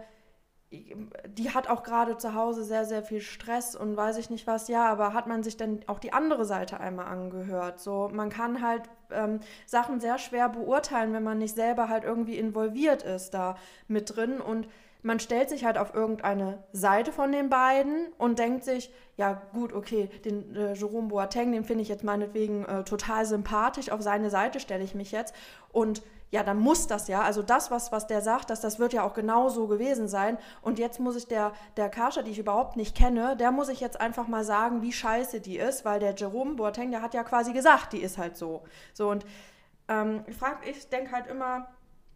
die hat auch gerade zu Hause sehr, sehr viel Stress und weiß ich nicht was, ja, aber hat man sich denn auch die andere Seite einmal angehört? So, man kann halt ähm, Sachen sehr schwer beurteilen, wenn man nicht selber halt irgendwie involviert ist da mit drin und man stellt sich halt auf irgendeine Seite von den beiden und denkt sich, ja gut, okay, den äh, Jerome Boateng, den finde ich jetzt meinetwegen äh, total sympathisch, auf seine Seite stelle ich mich jetzt und ja, dann muss das ja, also das, was, was der sagt, das, das wird ja auch genau so gewesen sein und jetzt muss ich der, der Kasia, die ich überhaupt nicht kenne, der muss ich jetzt einfach mal sagen, wie scheiße die ist, weil der Jerome Boateng, der hat ja quasi gesagt, die ist halt so. So und ähm, ich frage, ich denke halt immer,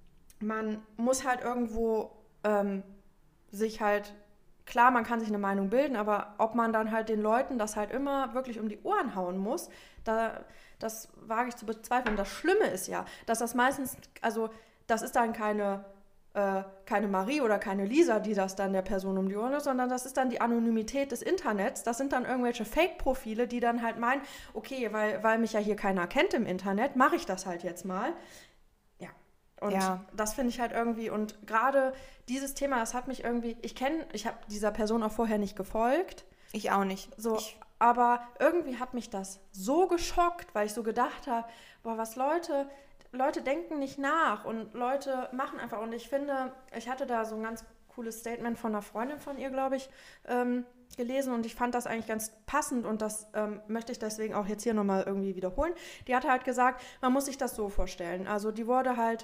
man muss halt irgendwo ähm, sich halt, klar, man kann sich eine Meinung bilden, aber ob man dann halt den Leuten das halt immer wirklich um die Ohren hauen muss, da, das wage ich zu bezweifeln. Das Schlimme ist ja, dass das meistens, also das ist dann keine, äh, keine Marie oder keine Lisa, die das dann der Person um die Ohren ist, sondern das ist dann die Anonymität des Internets. Das sind dann irgendwelche Fake-Profile, die dann halt meinen, okay, weil, weil mich ja hier keiner kennt im Internet, mache ich das halt jetzt mal. Ja. Und ja. Das finde ich halt irgendwie, und gerade dieses Thema, das hat mich irgendwie, ich kenne, ich habe dieser Person auch vorher nicht gefolgt. Ich auch nicht. So, ich aber irgendwie hat mich das so geschockt, weil ich so gedacht habe, boah, was Leute, Leute denken nicht nach und Leute machen einfach. Und ich finde, ich hatte da so ein ganz cooles Statement von einer Freundin von ihr, glaube ich, ähm, gelesen und ich fand das eigentlich ganz passend und das ähm, möchte ich deswegen auch jetzt hier nochmal irgendwie wiederholen. Die hatte halt gesagt, man muss sich das so vorstellen. Also die wurde halt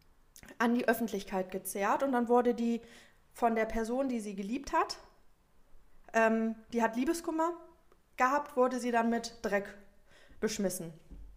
an die Öffentlichkeit gezerrt und dann wurde die von der Person, die sie geliebt hat, ähm, die hat Liebeskummer gehabt, wurde sie dann mit Dreck beschmissen.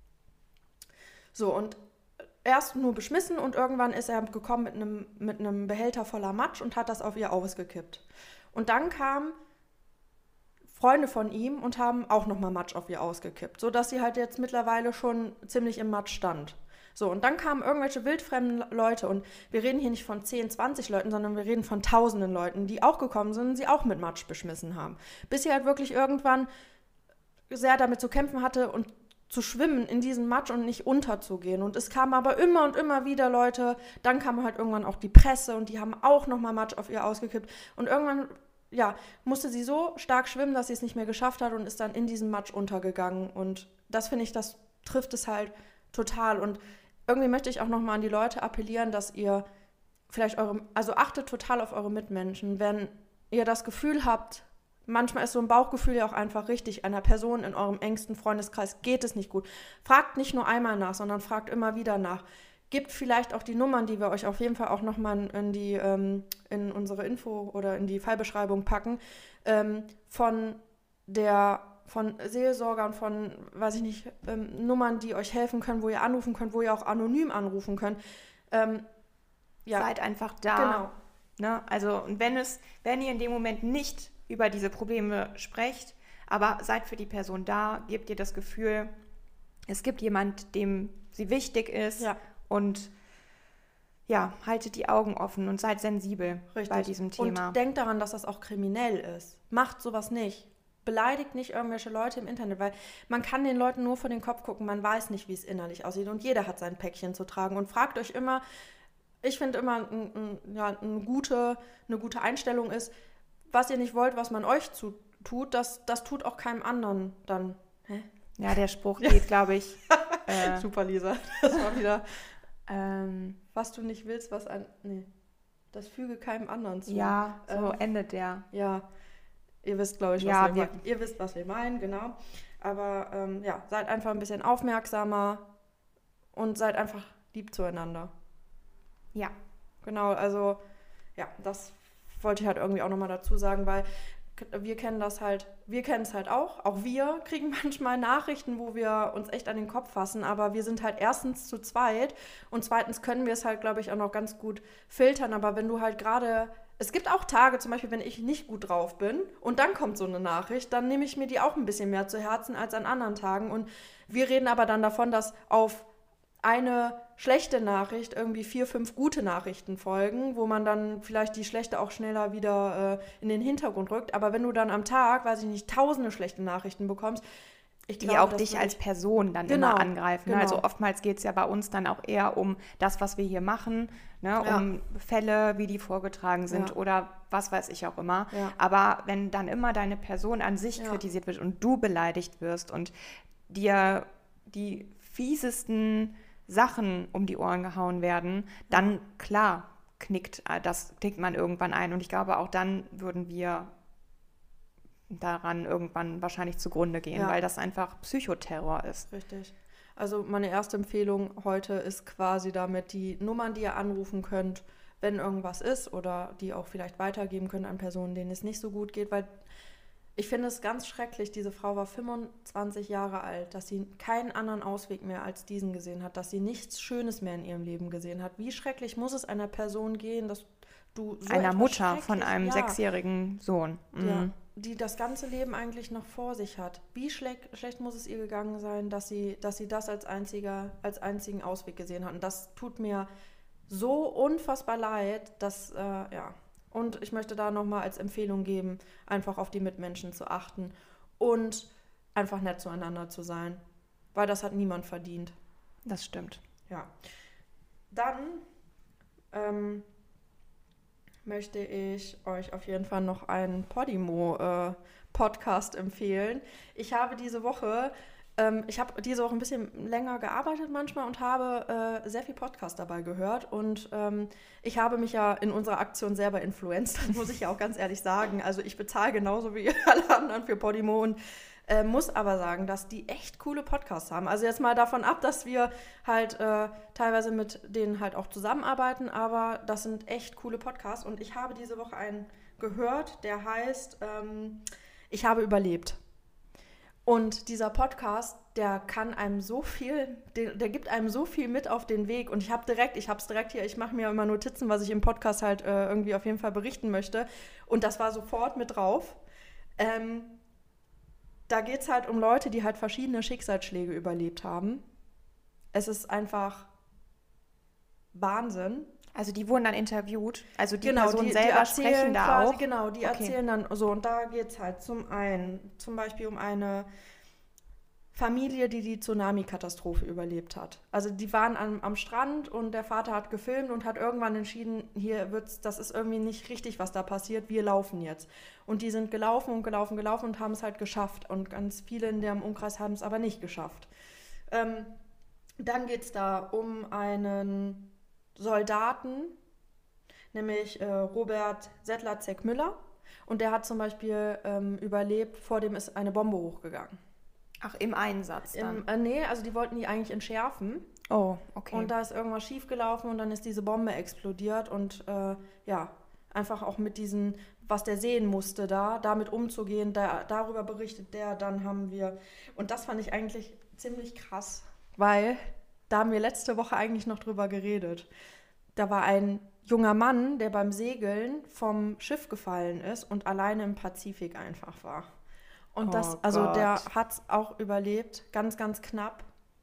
So, und erst nur beschmissen und irgendwann ist er gekommen mit einem, mit einem Behälter voller Matsch und hat das auf ihr ausgekippt. Und dann kamen Freunde von ihm und haben auch nochmal Matsch auf ihr ausgekippt, sodass sie halt jetzt mittlerweile schon ziemlich im Matsch stand. So, und dann kamen irgendwelche wildfremden Leute und wir reden hier nicht von zehn, zwanzig Leuten, sondern wir reden von tausenden Leuten, die auch gekommen sind und sie auch mit Matsch beschmissen haben. Bis sie halt wirklich irgendwann sehr damit zu kämpfen hatte und zu schwimmen in diesem Matsch und nicht unterzugehen. Und es kamen aber immer und immer wieder Leute, dann kam halt irgendwann auch die Presse und die haben auch nochmal Matsch auf ihr ausgekippt. Und irgendwann, ja, musste sie so stark schwimmen, dass sie es nicht mehr geschafft hat und ist dann in diesem Matsch untergegangen. Und das finde ich, das trifft es halt total. Und irgendwie möchte ich auch nochmal an die Leute appellieren, dass ihr vielleicht eure, also achtet total auf eure Mitmenschen, wenn ihr das Gefühl habt, manchmal ist so ein Bauchgefühl ja auch einfach richtig, einer Person in eurem engsten Freundeskreis geht es nicht gut. Fragt nicht nur einmal nach, sondern fragt immer wieder nach. Gebt vielleicht auch die Nummern, die wir euch auf jeden Fall auch nochmal in die ähm, in unsere Info oder in die Fallbeschreibung packen, ähm, von der von Seelsorgern, von, weiß ich nicht, ähm, Nummern, die euch helfen können, wo ihr anrufen könnt, wo ihr auch anonym anrufen könnt. Ähm, ja. Seid einfach da. Genau. Ne? Also, und wenn es, wenn ihr in dem Moment nicht über diese Probleme sprecht, aber seid für die Person da, gebt ihr das Gefühl, es gibt jemand, dem sie wichtig ist, Ja. und ja, haltet die Augen offen und seid sensibel Richtig. bei diesem Thema. Und denkt daran, dass das auch kriminell ist. Macht sowas nicht. Beleidigt nicht irgendwelche Leute im Internet, weil man kann den Leuten nur vor den Kopf gucken, man weiß nicht, wie es innerlich aussieht und jeder hat sein Päckchen zu tragen und fragt euch immer, ich finde immer, ein, ein, ja, eine, gute, eine gute Einstellung ist, was ihr nicht wollt, was man euch zu, tut, das, das tut auch keinem anderen dann. Hä? Ja, der Spruch geht, glaube ich. äh, Super, Lisa, das war wieder, ähm, was du nicht willst, was ein, nee, das füge keinem anderen zu. ja, so Ähm, endet der. Ja, ihr wisst, glaube ich, was Ja, wir, wir- meinen. Ihr wisst, was wir meinen, genau. Aber ähm, ja, seid einfach ein bisschen aufmerksamer und seid einfach lieb zueinander. Ja. Genau, also ja, das wollte ich halt irgendwie auch nochmal dazu sagen, weil k- wir kennen das halt, wir kennen es halt auch. Auch wir kriegen manchmal Nachrichten, wo wir uns echt an den Kopf fassen, aber wir sind halt erstens zu zweit und zweitens können wir es halt, glaube ich, auch noch ganz gut filtern. Aber wenn du halt gerade, es gibt auch Tage, zum Beispiel, wenn ich nicht gut drauf bin und dann kommt so eine Nachricht, dann nehme ich mir die auch ein bisschen mehr zu Herzen als an anderen Tagen. Und wir reden aber dann davon, dass auf eine schlechte Nachricht irgendwie vier, fünf gute Nachrichten folgen, wo man dann vielleicht die schlechte auch schneller wieder äh, in den Hintergrund rückt. Aber wenn du dann am Tag, weiß ich nicht, tausende schlechte Nachrichten bekommst, ich Die glaube, auch das dich würde als ich- Person dann Genau, immer angreifen. genau. Also oftmals geht es ja bei uns dann auch eher um das, was wir hier machen, ne? Ja. Um Fälle, wie die vorgetragen sind, Ja. oder was weiß ich auch immer. Ja. Aber wenn dann immer deine Person an sich Ja. kritisiert wird und du beleidigt wirst und dir die fiesesten Sachen um die Ohren gehauen werden, dann klar knickt äh, das knickt man irgendwann ein. Und ich glaube, auch dann würden wir daran irgendwann wahrscheinlich zugrunde gehen, Ja. weil das einfach Psychoterror ist. Richtig. Also meine erste Empfehlung heute ist quasi damit die Nummern, die ihr anrufen könnt, wenn irgendwas ist oder die auch vielleicht weitergeben könnt an Personen, denen es nicht so gut geht, weil ich finde es ganz schrecklich, diese Frau war fünfundzwanzig Jahre alt, dass sie keinen anderen Ausweg mehr als diesen gesehen hat, dass sie nichts Schönes mehr in ihrem Leben gesehen hat. Wie schrecklich muss es einer Person gehen, dass du so Einer etwas Mutter von schrecklich- einem ja, sechsjährigen Sohn. Mhm. ja, die das ganze Leben eigentlich noch vor sich hat. Wie schlecht, schlecht muss es ihr gegangen sein, dass sie, dass sie das als, einziger, als einzigen Ausweg gesehen hat. Und das tut mir so unfassbar leid, dass, äh, ja. Und ich möchte da nochmal als Empfehlung geben, einfach auf die Mitmenschen zu achten und einfach nett zueinander zu sein. Weil das hat niemand verdient. Das stimmt. Ja. Dann ähm, möchte ich euch auf jeden Fall noch einen Podimo-Podcast empfehlen. Ich habe diese Woche, ähm, ich habe diese Woche ein bisschen länger gearbeitet manchmal und habe äh, sehr viel Podcast dabei gehört. Und ähm, ich habe mich ja in unserer Aktion selber influenced, das muss ich ja auch ganz ehrlich sagen. Also ich bezahle genauso wie alle anderen für Podimo und Äh, muss aber sagen, dass die echt coole Podcasts haben. Also jetzt mal davon ab, dass wir halt äh, teilweise mit denen halt auch zusammenarbeiten, aber das sind echt coole Podcasts. Und ich habe diese Woche einen gehört, der heißt ähm, Ich habe überlebt. Und dieser Podcast, der kann einem so viel, der, der gibt einem so viel mit auf den Weg. Und ich habe direkt, ich habe es direkt hier, ich mache mir immer Notizen, was ich im Podcast halt äh, irgendwie auf jeden Fall berichten möchte. Und das war sofort mit drauf. Ähm, Da geht es halt um Leute, die halt verschiedene Schicksalsschläge überlebt haben. Es ist einfach Wahnsinn. Also die wurden dann interviewt, also die Genau, Personen die, selber die erzählen sprechen da quasi, auch. genau, die Okay. erzählen dann so. Und da geht es halt zum einen, zum Beispiel um eine Familie, die die Tsunami-Katastrophe überlebt hat. Also die waren am, am Strand und der Vater hat gefilmt und hat irgendwann entschieden, hier wird's, das ist irgendwie nicht richtig, was da passiert, wir laufen jetzt. Und die sind gelaufen und gelaufen, gelaufen und haben es halt geschafft. Und ganz viele in dem Umkreis haben es aber nicht geschafft. Ähm, dann geht es da um einen Soldaten, nämlich äh, Robert Sedlacek-Müller. Und der hat zum Beispiel ähm, überlebt, vor dem ist eine Bombe hochgegangen. Ach, im Einsatz dann? Im, äh, nee, also die wollten die eigentlich entschärfen. Oh, okay. Und da ist irgendwas schiefgelaufen und dann ist diese Bombe explodiert und äh, ja, einfach auch mit diesen, was der sehen musste da, damit umzugehen, da, darüber berichtet der, dann haben wir, und das fand ich eigentlich ziemlich krass, weil da haben wir letzte Woche eigentlich noch drüber geredet. Da war ein junger Mann, der beim Segeln vom Schiff gefallen ist und alleine im Pazifik einfach war. Und das, oh also Gott. der hat es auch überlebt, ganz, ganz knapp.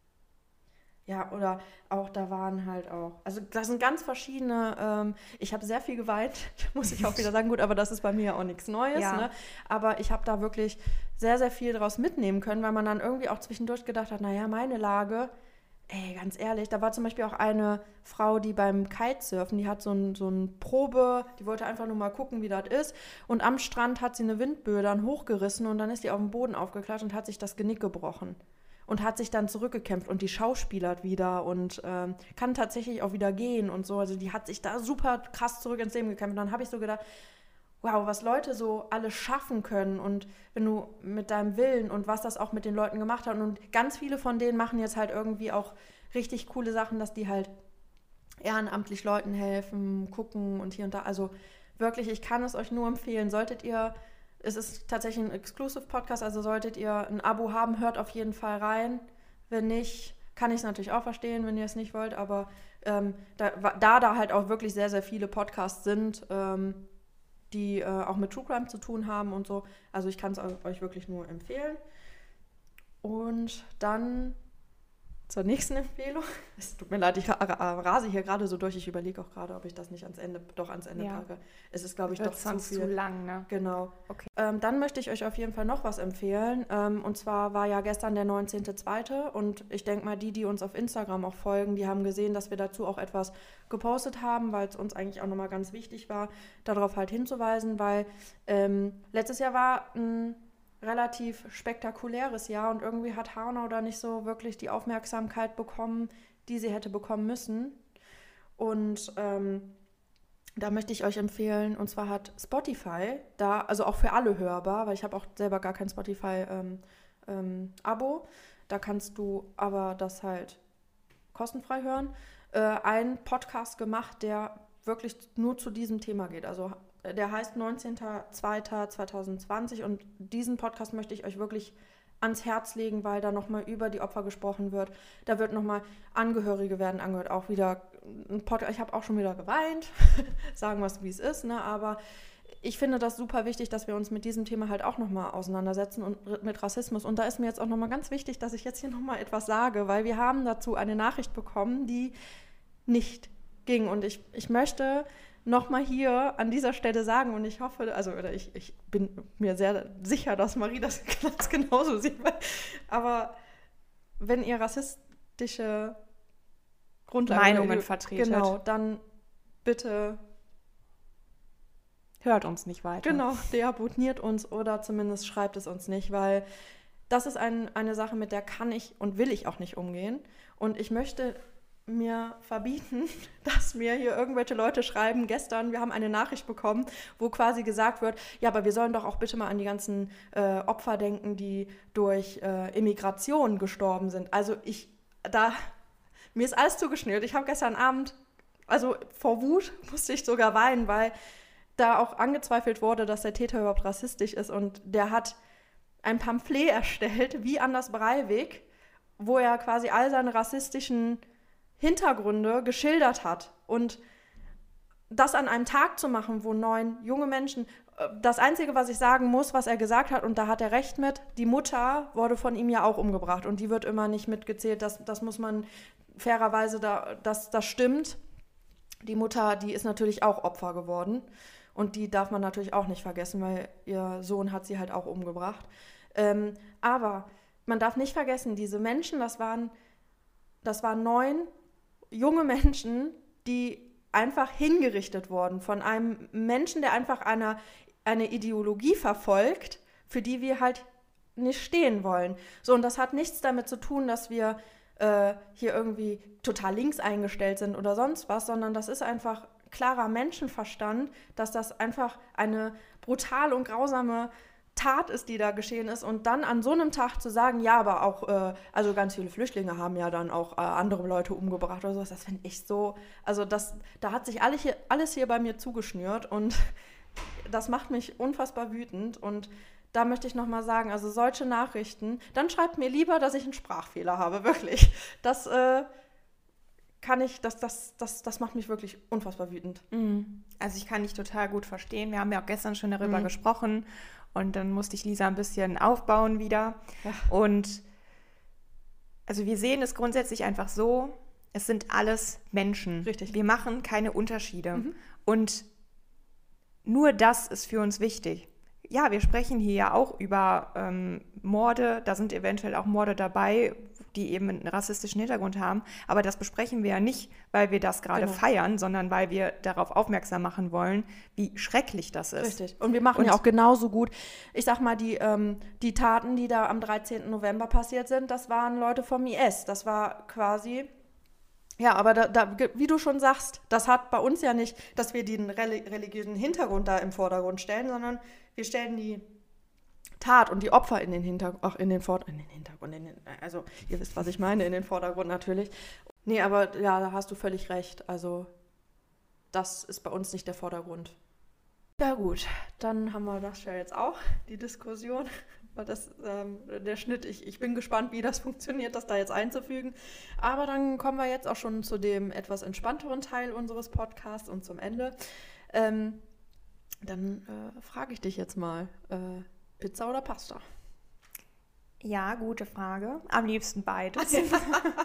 Ja, oder auch da waren halt auch, also das sind ganz verschiedene, ähm, ich habe sehr viel geweint, muss ich auch wieder sagen, gut, aber das ist bei mir ja auch nichts Neues, Ja. ne? Aber ich habe da wirklich sehr, sehr viel draus mitnehmen können, weil man dann irgendwie auch zwischendurch gedacht hat, naja, meine Lage, ey, ganz ehrlich, da war zum Beispiel auch eine Frau, die beim Kitesurfen, die hat so ein, so ein Probe, die wollte einfach nur mal gucken, wie das ist. Und am Strand hat sie eine Windböe dann hochgerissen und dann ist die auf den Boden aufgeklatscht und hat sich das Genick gebrochen. Und hat sich dann zurückgekämpft und die schauspielert wieder und ähm, kann tatsächlich auch wieder gehen und so. Also die hat sich da super krass zurück ins Leben gekämpft. Und dann habe ich so gedacht, wow, was Leute so alles schaffen können und wenn du mit deinem Willen und was das auch mit den Leuten gemacht hat. Und ganz viele von denen machen jetzt halt irgendwie auch richtig coole Sachen, dass die halt ehrenamtlich Leuten helfen, gucken und hier und da. Also wirklich, ich kann es euch nur empfehlen. Solltet ihr, es ist tatsächlich ein Exclusive-Podcast, also solltet ihr ein Abo haben, hört auf jeden Fall rein. Wenn nicht, kann ich es natürlich auch verstehen, wenn ihr es nicht wollt. Aber ähm, da, da da halt auch wirklich sehr, sehr viele Podcasts sind, ähm, die äh, auch mit True Crime zu tun haben und so. Also ich kann es euch wirklich nur empfehlen. Und dann zur nächsten Empfehlung. Es tut mir leid, ich rase hier gerade so durch. Ich überlege auch gerade, ob ich das nicht ans Ende, doch ans Ende Ja. packe. Es ist, glaube ich, Wird doch zu sonst viel. zu lang, ne? Genau. Okay. Ähm, dann möchte ich euch auf jeden Fall noch was empfehlen. Ähm, und zwar war ja gestern der neunzehnter zweite und ich denke mal, die, die uns auf Instagram auch folgen, die haben gesehen, dass wir dazu auch etwas gepostet haben, weil es uns eigentlich auch nochmal ganz wichtig war, darauf halt hinzuweisen, weil ähm, letztes Jahr war ein relativ spektakuläres Jahr und irgendwie hat Hanau da nicht so wirklich die Aufmerksamkeit bekommen, die sie hätte bekommen müssen. Und ähm, da möchte ich euch empfehlen, und zwar hat Spotify da, also auch für alle hörbar, weil ich habe auch selber gar kein Spotify-Abo, ähm, ähm, da kannst du aber das halt kostenfrei hören, äh, einen Podcast gemacht, der wirklich nur zu diesem Thema geht. Also der heißt neunzehnter zweiter zweitausendzwanzig und diesen Podcast möchte ich euch wirklich ans Herz legen, weil da nochmal über die Opfer gesprochen wird. Da wird nochmal, Angehörige werden angehört, auch wieder ein Podcast. Ich habe auch schon wieder geweint, sagen wir es, wie es ist, ne? Aber ich finde das super wichtig, dass wir uns mit diesem Thema halt auch nochmal auseinandersetzen und mit Rassismus. Und da ist mir jetzt auch nochmal ganz wichtig, dass ich jetzt hier nochmal etwas sage, weil wir haben dazu eine Nachricht bekommen, die nicht ging. Und ich, ich möchte nochmal hier an dieser Stelle sagen und ich hoffe, also oder ich, ich bin mir sehr sicher, dass Marie das ganz genauso sieht, aber wenn ihr rassistische Grundlagen Meinungen vertretet, genau, dann bitte hört uns nicht weiter. Genau, deabonniert uns oder zumindest schreibt es uns nicht, weil das ist ein, eine Sache, mit der kann ich und will ich auch nicht umgehen und ich möchte mir verbieten, dass mir hier irgendwelche Leute schreiben, gestern, wir haben eine Nachricht bekommen, wo quasi gesagt wird, ja, aber wir sollen doch auch bitte mal an die ganzen äh, Opfer denken, die durch äh, Immigration gestorben sind. Also ich, da, mir ist alles zugeschnürt. Ich habe gestern Abend, also vor Wut musste ich sogar weinen, weil da auch angezweifelt wurde, dass der Täter überhaupt rassistisch ist und der hat ein Pamphlet erstellt, wie Anders Breivik, wo er quasi all seine rassistischen Hintergründe geschildert hat. Und das an einem Tag zu machen, wo neun junge Menschen, das Einzige, was ich sagen muss, was er gesagt hat, und da hat er recht mit, die Mutter wurde von ihm ja auch umgebracht und die wird immer nicht mitgezählt, das, das muss man fairerweise, da, das, das stimmt. Die Mutter, die ist natürlich auch Opfer geworden und die darf man natürlich auch nicht vergessen, weil ihr Sohn hat sie halt auch umgebracht. Ähm, aber man darf nicht vergessen, diese Menschen, das waren, das waren neun junge Menschen, die einfach hingerichtet wurden von einem Menschen, der einfach eine, eine Ideologie verfolgt, für die wir halt nicht stehen wollen. So, und das hat nichts damit zu tun, dass wir äh, hier irgendwie total links eingestellt sind oder sonst was, sondern das ist einfach klarer Menschenverstand, dass das einfach eine brutale und grausame Tat ist, die da geschehen ist. Und dann an so einem Tag zu sagen, ja, aber auch, äh, also ganz viele Flüchtlinge haben ja dann auch äh, andere Leute umgebracht oder sowas, das finde ich so, also das, da hat sich alles hier, alles hier bei mir zugeschnürt und das macht mich unfassbar wütend. Und da möchte ich nochmal sagen, also solche Nachrichten, dann schreibt mir lieber, dass ich einen Sprachfehler habe, wirklich. Das äh, kann ich, das, das, das, das macht mich wirklich unfassbar wütend. Mhm. Also ich kann dich total gut verstehen. Wir haben ja auch gestern schon darüber Mhm. gesprochen und dann musste ich Lisa ein bisschen aufbauen wieder. Ja. Und also wir sehen es grundsätzlich einfach so, es sind alles Menschen. Richtig. Wir machen keine Unterschiede. Mhm. Und nur das ist für uns wichtig. Ja, wir sprechen hier ja auch über ähm, Morde, da sind eventuell auch Morde dabei, die eben einen rassistischen Hintergrund haben, aber das besprechen wir ja nicht, weil wir das gerade Genau. feiern, sondern weil wir darauf aufmerksam machen wollen, wie schrecklich das ist. Richtig. Und wir machen Und- ja auch genauso gut, ich sag mal, die, ähm, die Taten, die da am dreizehnten November passiert sind, das waren Leute vom I S. Das war quasi, ja, aber da, da, wie du schon sagst, das hat bei uns ja nicht, dass wir den reli- religiösen Hintergrund da im Vordergrund stellen, sondern wir stellen die Tat und die Opfer in den Hintergrund, ach, in den Vordergrund, in den Hintergrund, in den, also ihr wisst, was ich meine, in den Vordergrund natürlich. Nee, aber ja, da hast du völlig recht. Also das ist bei uns nicht der Vordergrund. Ja gut, dann haben wir das ja jetzt auch, die Diskussion. Weil das, ähm, der Schnitt, ich, ich bin gespannt, wie das funktioniert, das da jetzt einzufügen. Aber dann kommen wir jetzt auch schon zu dem etwas entspannteren Teil unseres Podcasts und zum Ende. Ähm, dann äh, frage ich dich jetzt mal, äh, Pizza oder Pasta? Ja, gute Frage. Am liebsten beides. äh,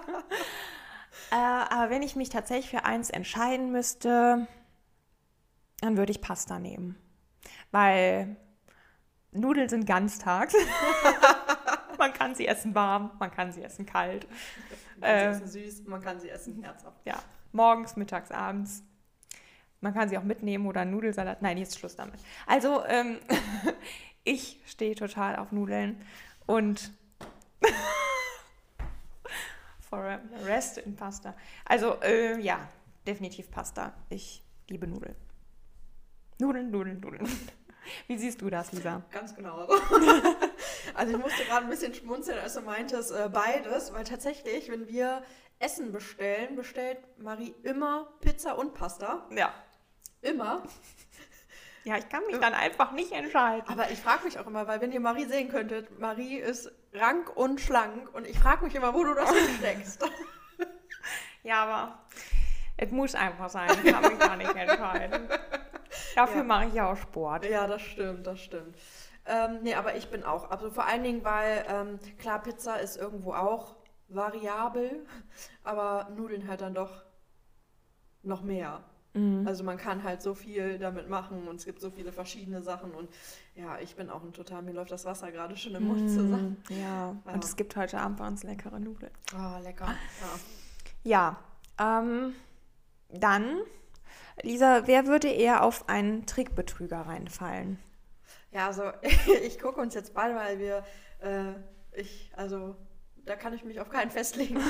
aber wenn ich mich tatsächlich für eins entscheiden müsste, dann würde ich Pasta nehmen. Weil Nudeln sind ganztags. Man kann sie essen warm, man kann sie essen kalt. Man kann Äh, sie essen süß, man kann sie essen herzhaft. Ja, morgens, mittags, abends. Man kann sie auch mitnehmen oder einen Nudelsalat. Nein, jetzt Schluss damit. Also, ähm, ich stehe total auf Nudeln und for the rest in Pasta. Also, äh, ja, definitiv Pasta. Ich liebe Nudeln. Nudeln, Nudeln, Nudeln. Wie siehst du das, Lisa? Ganz genau. Also ich musste gerade ein bisschen schmunzeln, als du meintest, äh, beides, weil tatsächlich, wenn wir Essen bestellen, bestellt Marie immer Pizza und Pasta. Ja. Immer. Ja, ich kann mich dann einfach nicht entscheiden. Aber ich frage mich auch immer, weil wenn ihr Marie sehen könntet, Marie ist rank und schlank und ich frage mich immer, wo du das hinsteckst. Ja, aber es muss einfach sein. Ich kann mich gar nicht entscheiden. Dafür Ja. mache ich ja auch Sport. Ja, das stimmt, das stimmt. Ähm, nee, aber ich bin auch. Also vor allen Dingen, weil, ähm, klar, Pizza ist irgendwo auch variabel, aber Nudeln halt dann doch noch mehr. Also man kann halt so viel damit machen und es gibt so viele verschiedene Sachen und ja, ich bin auch ein total, mir läuft das Wasser gerade schon im Mund zusammen. Ja, Ja. und es gibt heute Abend bei uns leckere Nudeln. Oh, lecker. Ja. Ja, ähm, dann, Lisa, wer würde eher auf einen Trickbetrüger reinfallen? Ja, also ich gucke uns jetzt beide, weil wir, äh, ich, also da kann ich mich auf keinen festlegen.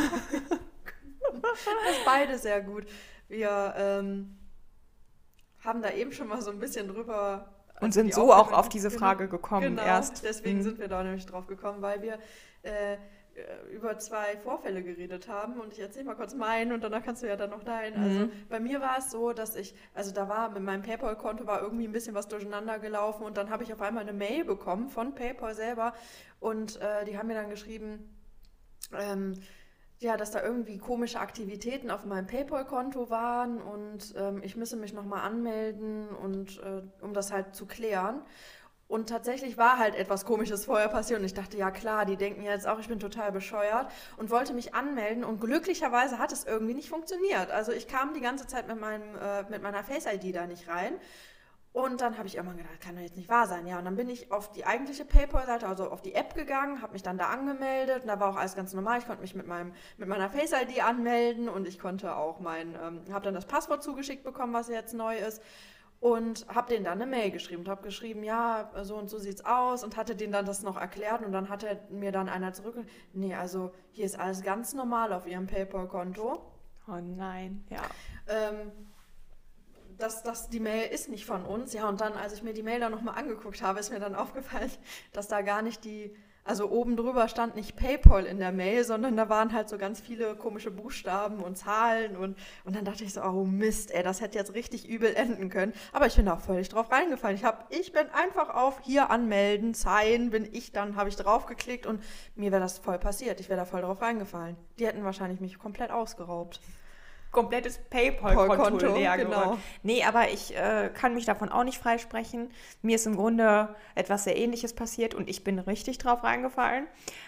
Das ist beide sehr gut. Wir ähm, haben da eben schon mal so ein bisschen drüber. Und als sind die so auch Aufnahme- auf diese Frage gekommen genau, erst. deswegen Mhm. sind wir da nämlich drauf gekommen, weil wir äh, über zwei Vorfälle geredet haben und ich erzähle mal kurz meinen und danach kannst du ja dann noch deinen. Also Mhm. bei mir war es so, dass ich, also da war mit meinem PayPal-Konto war irgendwie ein bisschen was durcheinander gelaufen und dann habe ich auf einmal eine Mail bekommen von PayPal selber und äh, die haben mir dann geschrieben, ähm, ja, dass da irgendwie komische Aktivitäten auf meinem PayPal-Konto waren und ähm, ich müsse mich nochmal anmelden und äh, um das halt zu klären. Und tatsächlich war halt etwas Komisches vorher passiert und ich dachte, ja klar, die denken ja jetzt auch, ich bin total bescheuert und wollte mich anmelden und glücklicherweise hat es irgendwie nicht funktioniert. Also ich kam die ganze Zeit mit, meinem, äh, mit meiner Face-I D da nicht rein und dann habe ich irgendwann gedacht, kann doch jetzt nicht wahr sein. Ja, und dann bin ich auf die eigentliche PayPal-Seite, also auf die App gegangen, habe mich dann da angemeldet und da war auch alles ganz normal. Ich konnte mich mit, meinem, mit meiner Face-I D anmelden und ich konnte auch mein, ähm, habe dann das Passwort zugeschickt bekommen, was jetzt neu ist. Und habe denen dann eine Mail geschrieben und habe geschrieben, ja, so und so sieht's aus und hatte denen dann das noch erklärt und dann hatte mir dann einer zurück, nee, also hier ist alles ganz normal auf ihrem PayPal-Konto. Oh nein, ja. Ähm, dass, dass die Mail ist nicht von uns. Ja, und dann, als ich mir die Mail dann nochmal angeguckt habe, ist mir dann aufgefallen, dass da gar nicht die, also oben drüber stand nicht PayPal in der Mail, sondern da waren halt so ganz viele komische Buchstaben und Zahlen und, und dann dachte ich so, oh Mist, ey, das hätte jetzt richtig übel enden können. Aber ich bin da auch völlig drauf reingefallen. Ich, hab, ich bin einfach auf hier anmelden, Sign, bin ich dann, habe ich drauf geklickt und mir wäre das voll passiert. Ich wäre da voll drauf reingefallen. Die hätten wahrscheinlich mich komplett ausgeraubt. Komplettes PayPal-Konto leer genau. geworden. Nee, aber ich äh, kann mich davon auch nicht freisprechen. Mir ist im Grunde etwas sehr Ähnliches passiert und ich bin richtig drauf reingefallen.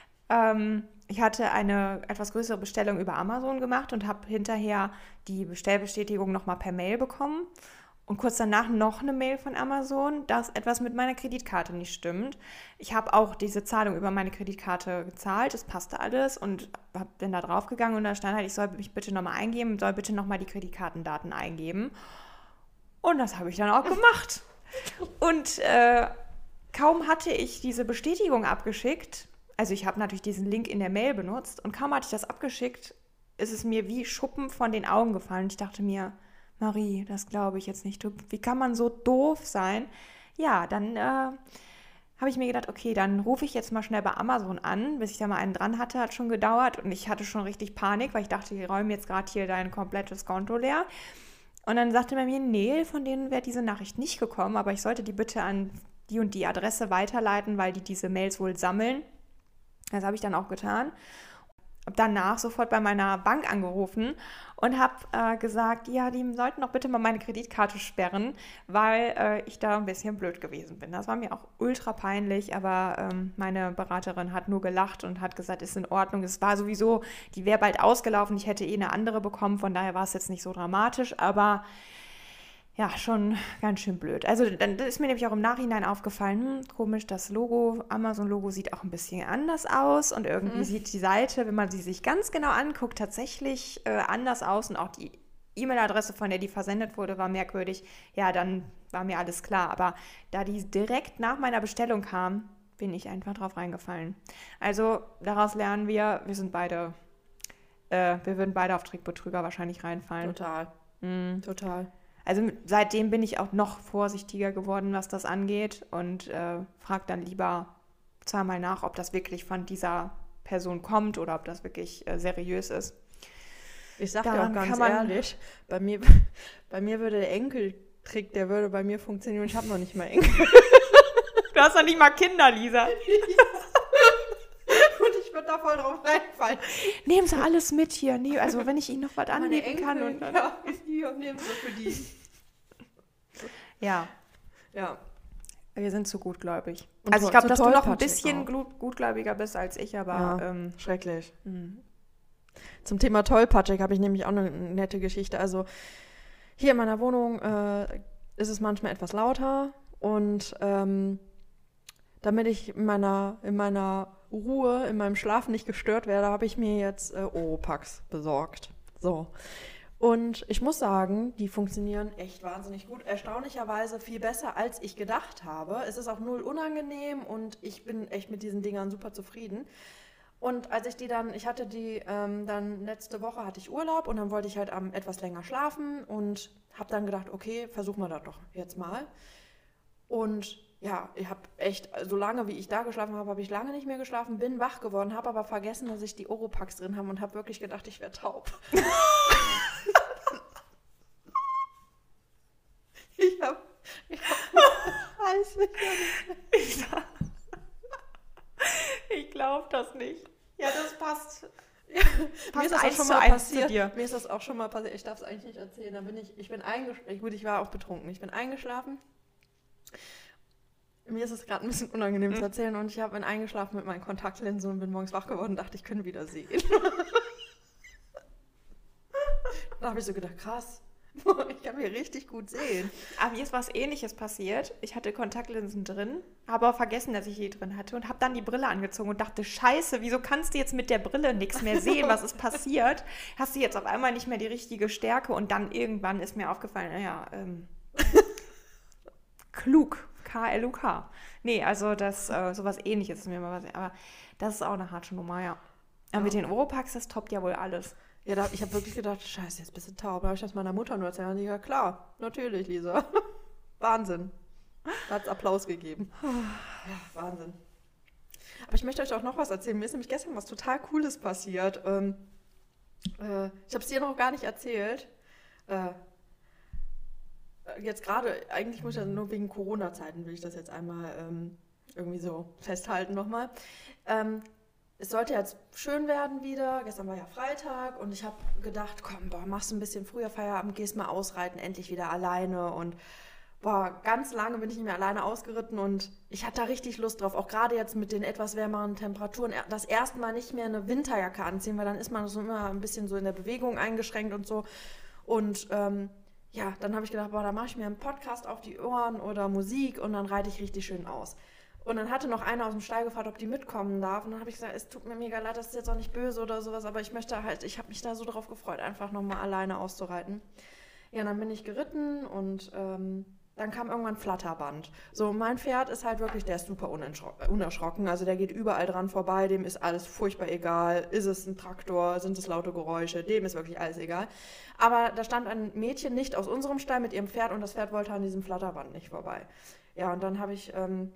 Ähm, ich hatte eine etwas größere Bestellung über Amazon gemacht und habe hinterher die Bestellbestätigung nochmal per Mail bekommen. Und kurz danach noch eine Mail von Amazon, dass etwas mit meiner Kreditkarte nicht stimmt. Ich habe auch diese Zahlung über meine Kreditkarte gezahlt, es passte alles und hab, bin da drauf gegangen und da stand halt, ich soll mich bitte nochmal eingeben, soll bitte nochmal die Kreditkartendaten eingeben. Und das habe ich dann auch gemacht. Und äh, kaum hatte ich diese Bestätigung abgeschickt, also ich habe natürlich diesen Link in der Mail benutzt und kaum hatte ich das abgeschickt, ist es mir wie Schuppen von den Augen gefallen. Und ich dachte mir, Marie, das glaube ich jetzt nicht. Du, wie kann man so doof sein? Ja, dann äh, habe ich mir gedacht, okay, dann rufe ich jetzt mal schnell bei Amazon an, bis ich da mal einen dran hatte, hat schon gedauert und ich hatte schon richtig Panik, weil ich dachte, die räumen jetzt gerade hier dein komplettes Konto leer. Und dann sagte man mir, nee, von denen wäre diese Nachricht nicht gekommen, aber ich sollte die bitte an die und die Adresse weiterleiten, weil die diese Mails wohl sammeln. Das habe ich dann auch getan. Habe danach sofort bei meiner Bank angerufen und habe äh, gesagt, ja, die sollten doch bitte mal meine Kreditkarte sperren, weil äh, ich da ein bisschen blöd gewesen bin. Das war mir auch ultra peinlich, aber ähm, meine Beraterin hat nur gelacht und hat gesagt, ist in Ordnung. Es war sowieso, die wäre bald ausgelaufen, ich hätte eh eine andere bekommen, von daher war es jetzt nicht so dramatisch, aber ja, schon ganz schön blöd. Also dann ist mir nämlich auch im Nachhinein aufgefallen, hm, komisch, das Logo, Amazon-Logo sieht auch ein bisschen anders aus und irgendwie mhm. sieht die Seite, wenn man sie sich ganz genau anguckt, tatsächlich äh, anders aus und auch die E-Mail-Adresse, von der die versendet wurde, war merkwürdig. Ja, dann war mir alles klar. Aber da die direkt nach meiner Bestellung kam, bin ich einfach drauf reingefallen. Also daraus lernen wir, wir sind beide, äh, wir würden beide auf Trickbetrüger wahrscheinlich reinfallen. Total. Mhm. Total. Also seitdem bin ich auch noch vorsichtiger geworden, was das angeht und äh, frage dann lieber zweimal nach, ob das wirklich von dieser Person kommt oder ob das wirklich äh, seriös ist. Ich sag dir auch ganz ehrlich, bei mir, bei mir würde der Enkeltrick, der würde bei mir funktionieren. Ich habe noch nicht mal Enkel. Du hast doch nicht mal Kinder, Lisa. Und ich würde da voll drauf reinfallen. Nehmen Sie alles mit hier. Nee, also wenn ich Ihnen noch was anbieten kann. Und dann ja, hier, nehmen Sie für die. Ja. Ja. Wir sind zu gutgläubig. Und also so, ich glaube, dass du noch ein tollpatschig bisschen auch. gut, gutgläubiger bist als ich, aber Ja, ähm, schrecklich. mh. Zum Thema tollpatschig habe ich nämlich auch eine nette Geschichte. Also hier in meiner Wohnung äh, ist es manchmal etwas lauter und ähm, damit ich in meiner, in meiner Ruhe, in meinem Schlaf nicht gestört werde, habe ich mir jetzt äh, Oropax besorgt. So. Und ich muss sagen, die funktionieren echt wahnsinnig gut. Erstaunlicherweise viel besser, als ich gedacht habe. Es ist auch null unangenehm und ich bin echt mit diesen Dingern super zufrieden. Und als ich die dann, ich hatte die ähm, dann letzte Woche hatte ich Urlaub und dann wollte ich halt ähm, etwas länger schlafen und habe dann gedacht, okay, versuchen wir das doch jetzt mal. Und ja, ich habe echt, so lange wie ich da geschlafen habe, habe ich lange nicht mehr geschlafen, bin wach geworden, habe aber vergessen, dass ich die Oropax drin habe und habe wirklich gedacht, ich wäre taub. ich habe, ich habe, weiß ich, ich glaube das nicht. Ja, das passt. Ja, mir ist das auch schon mal passiert. Mir ist das auch schon mal passiert. Ich darf es eigentlich nicht erzählen. Da bin ich, ich bin eingeschlafen. Gut, ich war auch betrunken. Ich bin eingeschlafen. Mir ist es gerade ein bisschen unangenehm mhm. zu erzählen und ich habe bin eingeschlafen mit meinen Kontaktlinsen und bin morgens wach geworden und dachte, ich könnte wieder sehen. Da habe ich so gedacht, krass, ich kann hier richtig gut sehen. Aber mir ist was Ähnliches passiert. Ich hatte Kontaktlinsen drin, habe aber vergessen, dass ich die drin hatte und habe dann die Brille angezogen und dachte, scheiße, wieso kannst du jetzt mit der Brille nichts mehr sehen? Was ist passiert? Hast du jetzt auf einmal nicht mehr die richtige Stärke und dann irgendwann ist mir aufgefallen, naja, ähm, klug. K L U K. Nee, also das, äh, sowas Ähnliches ist mir mal was, aber das ist auch eine harte Nummer, ja. Aber ja. Mit den Oropax, das toppt ja wohl alles. Ja, da, ich habe wirklich gedacht, scheiße, jetzt bist du taub. Da habe ich das meiner Mutter nur erzählt. Ja, klar, natürlich, Lisa. Wahnsinn. Da hat es Applaus gegeben. Ja, Wahnsinn. Aber ich möchte euch auch noch was erzählen. Mir ist nämlich gestern was total Cooles passiert. Ähm, äh, ich habe es dir noch gar nicht erzählt. Äh, jetzt gerade, eigentlich muss ich das nur wegen Corona-Zeiten, will ich das jetzt einmal ähm, irgendwie so festhalten nochmal. Ähm, es sollte jetzt schön werden wieder. Gestern war ja Freitag und ich habe gedacht, komm, boah, machst du ein bisschen früher Feierabend, gehst mal ausreiten, endlich wieder alleine und boah, ganz lange bin ich nicht mehr alleine ausgeritten und ich hatte da richtig Lust drauf, auch gerade jetzt mit den etwas wärmeren Temperaturen, das erste Mal nicht mehr eine Winterjacke anziehen, weil dann ist man so immer ein bisschen so in der Bewegung eingeschränkt und so. Und ähm, ja, dann habe ich gedacht, boah, da mache ich mir einen Podcast auf die Ohren oder Musik und dann reite ich richtig schön aus. Und dann hatte noch einer aus dem Stall gefragt, ob die mitkommen darf. Und dann habe ich gesagt, es tut mir mega leid, das ist jetzt auch nicht böse oder sowas, aber ich möchte halt, ich habe mich da so drauf gefreut, einfach nochmal alleine auszureiten. Ja, dann bin ich geritten und ähm, dann kam irgendwann Flatterband. So, mein Pferd ist halt wirklich, der ist super unerschrocken. Also der geht überall dran vorbei, dem ist alles furchtbar egal. Ist es ein Traktor, sind es laute Geräusche, dem ist wirklich alles egal. Aber da stand ein Mädchen nicht aus unserem Stall mit ihrem Pferd und das Pferd wollte an diesem Flatterband nicht vorbei. Ja, und dann habe ich, ähm,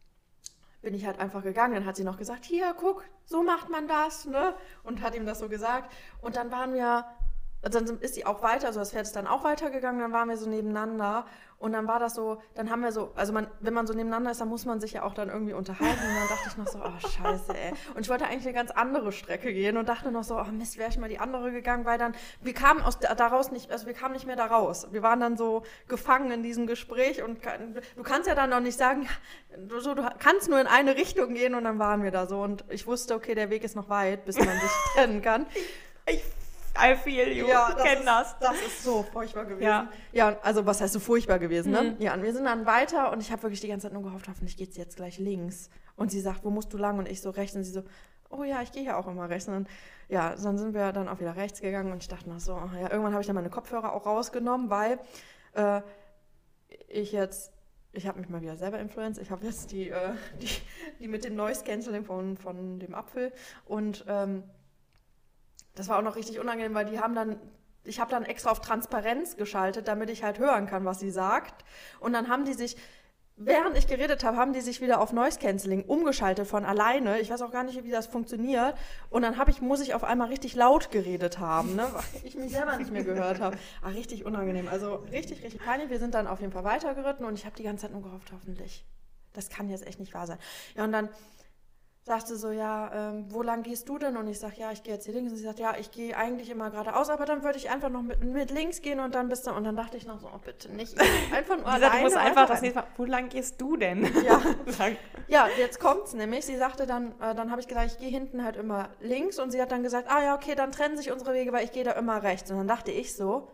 bin ich halt einfach gegangen. Dann hat sie noch gesagt, hier, guck, so macht man das, ne? Und hat ihm das so gesagt. Und dann waren wir... Dann ist sie auch weiter, also das Pferd ist dann auch weitergegangen, dann waren wir so nebeneinander und dann war das so, dann haben wir so, also man, wenn man so nebeneinander ist, dann muss man sich ja auch dann irgendwie unterhalten und dann dachte ich noch so, oh scheiße ey. Und ich wollte eigentlich eine ganz andere Strecke gehen und dachte noch so, oh Mist, wäre ich mal die andere gegangen, weil dann, wir kamen aus daraus nicht, also wir kamen nicht mehr da raus. Wir waren dann so gefangen in diesem Gespräch und du kannst ja dann noch nicht sagen, du, so, du kannst nur in eine Richtung gehen und dann waren wir da so und ich wusste, okay, der Weg ist noch weit, bis man sich trennen kann. Ich I feel you. Ja, ich das, kenn ist, das. das ist so furchtbar gewesen. Ja, ja also was heißt so furchtbar gewesen, ne? Mhm. Ja, und wir sind dann weiter und ich habe wirklich die ganze Zeit nur gehofft, hoffentlich geht's jetzt gleich links. Und sie sagt, wo musst du lang? Und ich so rechts. Und sie so, oh ja, ich gehe ja auch immer rechts. Und dann, ja, dann sind wir dann auch wieder rechts gegangen und ich dachte noch so, ja, irgendwann habe ich dann meine Kopfhörer auch rausgenommen, weil äh, ich jetzt, ich habe mich mal wieder selber influenced. Ich habe jetzt die, äh, die, die mit dem Noise Cancelling von, von dem Apfel und ähm, das war auch noch richtig unangenehm, weil die haben dann, ich habe dann extra auf Transparenz geschaltet, damit ich halt hören kann, was sie sagt. Und dann haben die sich, während ich geredet habe, haben die sich wieder auf Noise Cancelling umgeschaltet von alleine. Ich weiß auch gar nicht, wie das funktioniert. Und dann habe ich, muss ich auf einmal richtig laut geredet haben, ne, weil ich mich selber nicht mehr gehört habe. Ah, richtig unangenehm. Also richtig, richtig peinlich. Wir sind dann auf jeden Fall weitergeritten und ich habe die ganze Zeit nur gehofft, hoffentlich. Das kann jetzt echt nicht wahr sein. Ja, und dann sagte so, ja, ähm, wo lang gehst du denn? Und ich sage, ja, ich gehe jetzt hier links. Und sie sagt, ja, ich gehe eigentlich immer geradeaus, aber dann würde ich einfach noch mit, mit links gehen und dann bist du. Und dann dachte ich noch so, oh, bitte nicht. Einfach nur alleine. Du musst einfach das nächste Mal, wo lang gehst du denn? Ja, ja, jetzt kommt's nämlich. Sie sagte dann, äh, dann habe ich gesagt, ich gehe hinten halt immer links. Und sie hat dann gesagt, ah ja, okay, dann trennen sich unsere Wege, weil ich gehe da immer rechts. Und dann dachte ich so,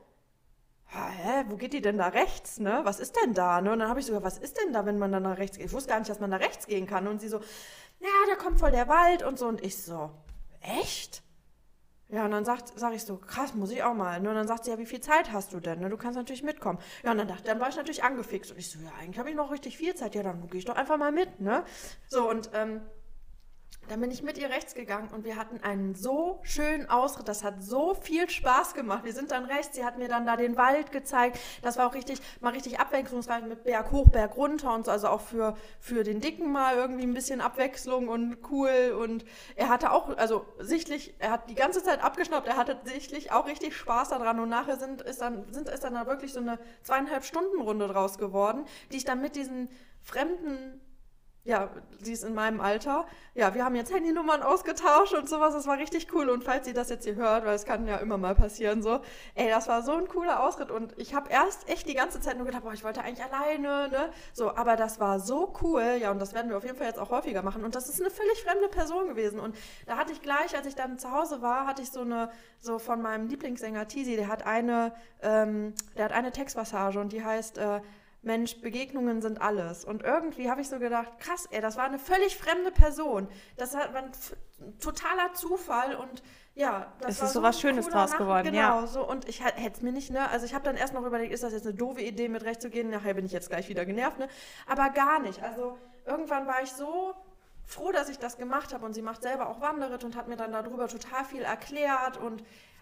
hä, wo geht die denn da rechts, ne? Was ist denn da, ne? Und dann habe ich sogar, was ist denn da, wenn man dann nach rechts geht? Ich wusste gar nicht, dass man da rechts gehen kann. Und sie so, ja, da kommt voll der Wald und so. Und ich so, echt? Ja, und dann sagt, sag ich so, krass, muss ich auch mal. Ne? Und dann sagt sie, ja, wie viel Zeit hast du denn? Ne? Du kannst natürlich mitkommen. Ja, und dann dachte, dann war ich natürlich angefixt. Und ich so, ja, eigentlich habe ich noch richtig viel Zeit. Ja, dann gehe ich doch einfach mal mit, ne? So, und ähm, dann bin ich mit ihr rechts gegangen und wir hatten einen so schönen Ausritt. Das hat so viel Spaß gemacht. Wir sind dann rechts, sie hat mir dann da den Wald gezeigt. Das war auch richtig, mal richtig abwechslungsreich mit Berg hoch, Berg runter und so. Also auch für, für den Dicken mal irgendwie ein bisschen Abwechslung und cool. Und er hatte auch, also sichtlich, er hat die ganze Zeit abgeschnappt. Er hatte sichtlich auch richtig Spaß daran. Und nachher sind, ist, dann, sind, ist dann da wirklich so eine zweieinhalb Stunden Runde draus geworden, die ich dann mit diesen fremden, ja, sie ist in meinem Alter. Ja, wir haben jetzt Handynummern ausgetauscht und sowas. Das war richtig cool. Und falls sie das jetzt hier hört, weil es kann ja immer mal passieren, so, ey, das war so ein cooler Ausritt. Und ich habe erst echt die ganze Zeit nur gedacht, boah, ich wollte eigentlich alleine, ne? So, aber das war so cool. Ja, und das werden wir auf jeden Fall jetzt auch häufiger machen. Und das ist eine völlig fremde Person gewesen. Und da hatte ich gleich, als ich dann zu Hause war, hatte ich so eine, so von meinem Lieblingssänger Tizi, der hat eine, ähm, der hat eine Textpassage und die heißt, äh, Mensch, Begegnungen sind alles. Und irgendwie habe ich so gedacht, krass, ey, das war eine völlig fremde Person. Das war ein totaler Zufall und ja, das es war ist so so was Schönes draus Nacht, geworden, genau, ja. So, und ich hätte es mir nicht, ne, also ich habe dann erst noch überlegt, ist das jetzt eine doofe Idee, mit rechts zu gehen? Nachher bin ich jetzt gleich wieder genervt, ne? Aber gar nicht. Also irgendwann war ich so froh, dass ich das gemacht habe und sie macht selber auch Wanderritt und hat mir dann darüber total viel erklärt und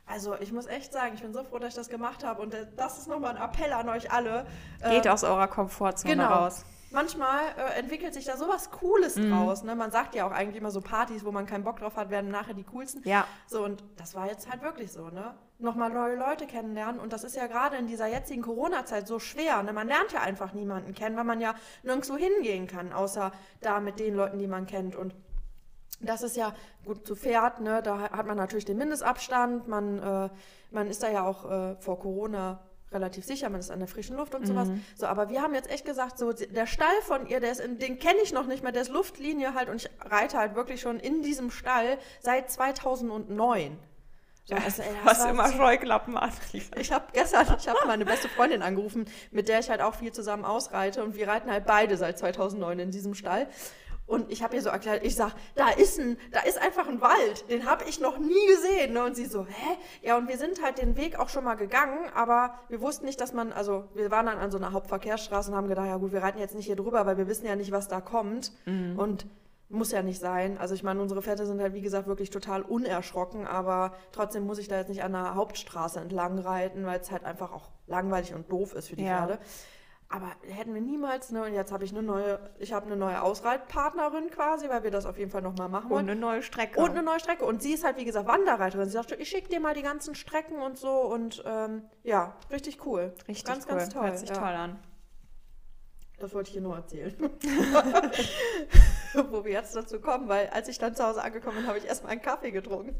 Also ich muss echt sagen, ich bin so froh, dass ich das gemacht habe und das ist nochmal ein Appell an euch alle. Geht äh, aus eurer Komfortzone genau. raus. Manchmal äh, entwickelt sich da sowas Cooles Mhm. draus. Ne? Man sagt ja auch eigentlich immer so Partys, wo man keinen Bock drauf hat, werden nachher die coolsten. Ja. So, und das war jetzt halt wirklich so, ne? Nochmal neue Leute kennenlernen. Und das ist ja gerade in dieser jetzigen Corona-Zeit so schwer. Ne? Man lernt ja einfach niemanden kennen, weil man ja nirgendwo hingehen kann, außer da mit den Leuten, die man kennt. Und das ist ja gut zu Pferd, ne? Da hat man natürlich den Mindestabstand. Man, äh, man ist da ja auch äh, vor Corona relativ sicher, man ist an der frischen Luft und sowas. Mhm. So, aber wir haben jetzt echt gesagt, so der Stall von ihr, der ist in, den kenne ich noch nicht mehr, der ist Luftlinie halt und ich reite halt wirklich schon in diesem Stall seit zweitausendneun. So, also, ey, das Was war immer so- Scheuklappen an. Ich habe gestern, ich habe meine beste Freundin angerufen, mit der ich halt auch viel zusammen ausreite und wir reiten halt beide seit zweitausendneun in diesem Stall. Und ich habe ihr so erklärt, ich sag, da ist ein, da ist einfach ein Wald, den habe ich noch nie gesehen. Ne? Und sie so, hä? Ja, und wir sind halt den Weg auch schon mal gegangen, aber wir wussten nicht, dass man, also wir waren dann an so einer Hauptverkehrsstraße und haben gedacht, ja gut, wir reiten jetzt nicht hier drüber, weil wir wissen ja nicht, was da kommt. Mhm. Und muss ja nicht sein. Also ich meine, unsere Pferde sind halt, wie gesagt, wirklich total unerschrocken, aber trotzdem muss ich da jetzt nicht an der Hauptstraße entlang reiten, weil es halt einfach auch langweilig und doof ist für die Ja. Pferde. Aber hätten wir niemals, ne, und jetzt habe ich eine neue, ich habe eine neue Ausreitpartnerin quasi, weil wir das auf jeden Fall nochmal machen Und wollen. eine neue Strecke. Und eine neue Strecke. Und sie ist halt, wie gesagt, Wanderreiterin. Sie sagte, ich schicke dir mal die ganzen Strecken und so. Und ähm, ja, richtig cool. Richtig ganz, cool. ganz toll. Hört sich ja. toll an. Das wollte ich dir nur erzählen. Wo wir jetzt dazu kommen, weil als ich dann zu Hause angekommen bin, habe ich erstmal einen Kaffee getrunken.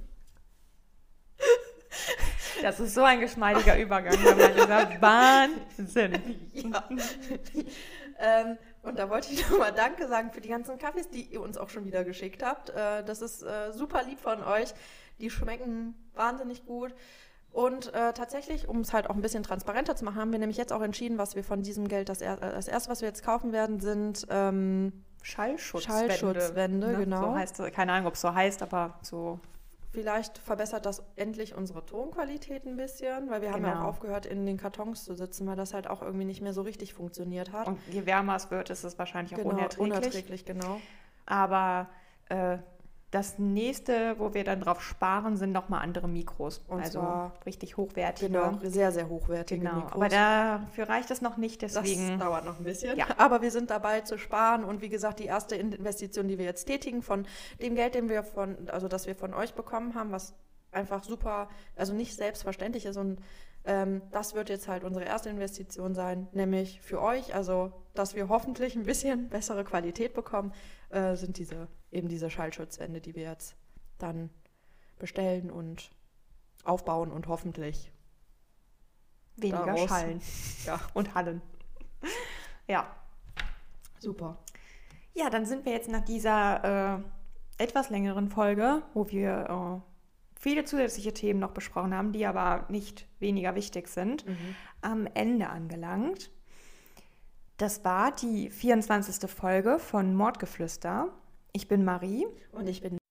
Das ist so ein geschmeidiger Übergang, wenn man gesagt, Wahnsinn. Ja. ähm, und da wollte ich nochmal Danke sagen für die ganzen Kaffees, die ihr uns auch schon wieder geschickt habt. Äh, das ist äh, super lieb von euch. Die schmecken wahnsinnig gut. Und äh, tatsächlich, um es halt auch ein bisschen transparenter zu machen, haben wir nämlich jetzt auch entschieden, was wir von diesem Geld, das, er, das erste, was wir jetzt kaufen werden, sind ähm, Schallschutzwände. Schallschutzwände, Ne? genau. So heißt, keine Ahnung, ob es so heißt, aber so. Vielleicht verbessert das endlich unsere Tonqualität ein bisschen, weil wir haben ja Genau. auch aufgehört, in den Kartons zu sitzen, weil das halt auch irgendwie nicht mehr so richtig funktioniert hat. Und je wärmer es wird, ist es wahrscheinlich auch genau, unerträglich. unerträglich, genau. Aber äh, das nächste, wo wir dann drauf sparen, sind nochmal andere Mikros. Und also zwar- richtig hochwertige. Genau, sehr, sehr hochwertige Genau. Mikros. Aber dafür reicht es noch nicht, das deswegen. dauert noch ein bisschen. Ja. Aber wir sind dabei zu sparen und wie gesagt, die erste Investition, die wir jetzt tätigen von dem Geld, den wir von, also das wir von euch bekommen haben, was einfach super, also nicht selbstverständlich ist und ähm, das wird jetzt halt unsere erste Investition sein, nämlich für euch, also dass wir hoffentlich ein bisschen bessere Qualität bekommen, äh, sind diese eben diese Schallschutzwände, die wir jetzt dann bestellen und aufbauen und hoffentlich Weniger daraus- Schallen ja, und Hallen. Ja. super. Ja, dann sind wir jetzt nach dieser äh, etwas längeren Folge, wo wir äh, viele zusätzliche Themen noch besprochen haben, die aber nicht weniger wichtig sind, am Ende angelangt. Das war die vierundzwanzigste Folge von Mordgeflüster. Ich bin Marie. Und ich bin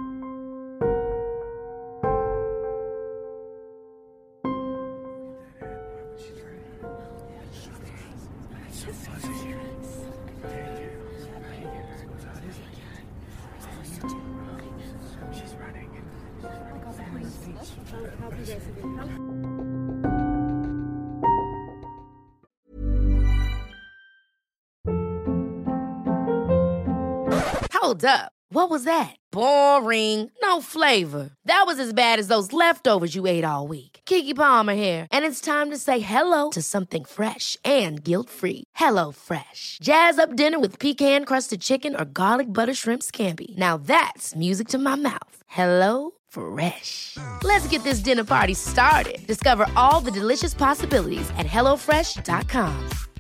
Hold up. What was that? Boring. No flavor. That was as bad as those leftovers you ate all week. Keke Palmer here, and it's time to say hello to something fresh and guilt-free. Hello Fresh. Jazz up dinner with pecan-crusted chicken or garlic butter shrimp scampi. Now that's music to my mouth. Hello Fresh. Let's get this dinner party started. Discover all the delicious possibilities at hello fresh dot com.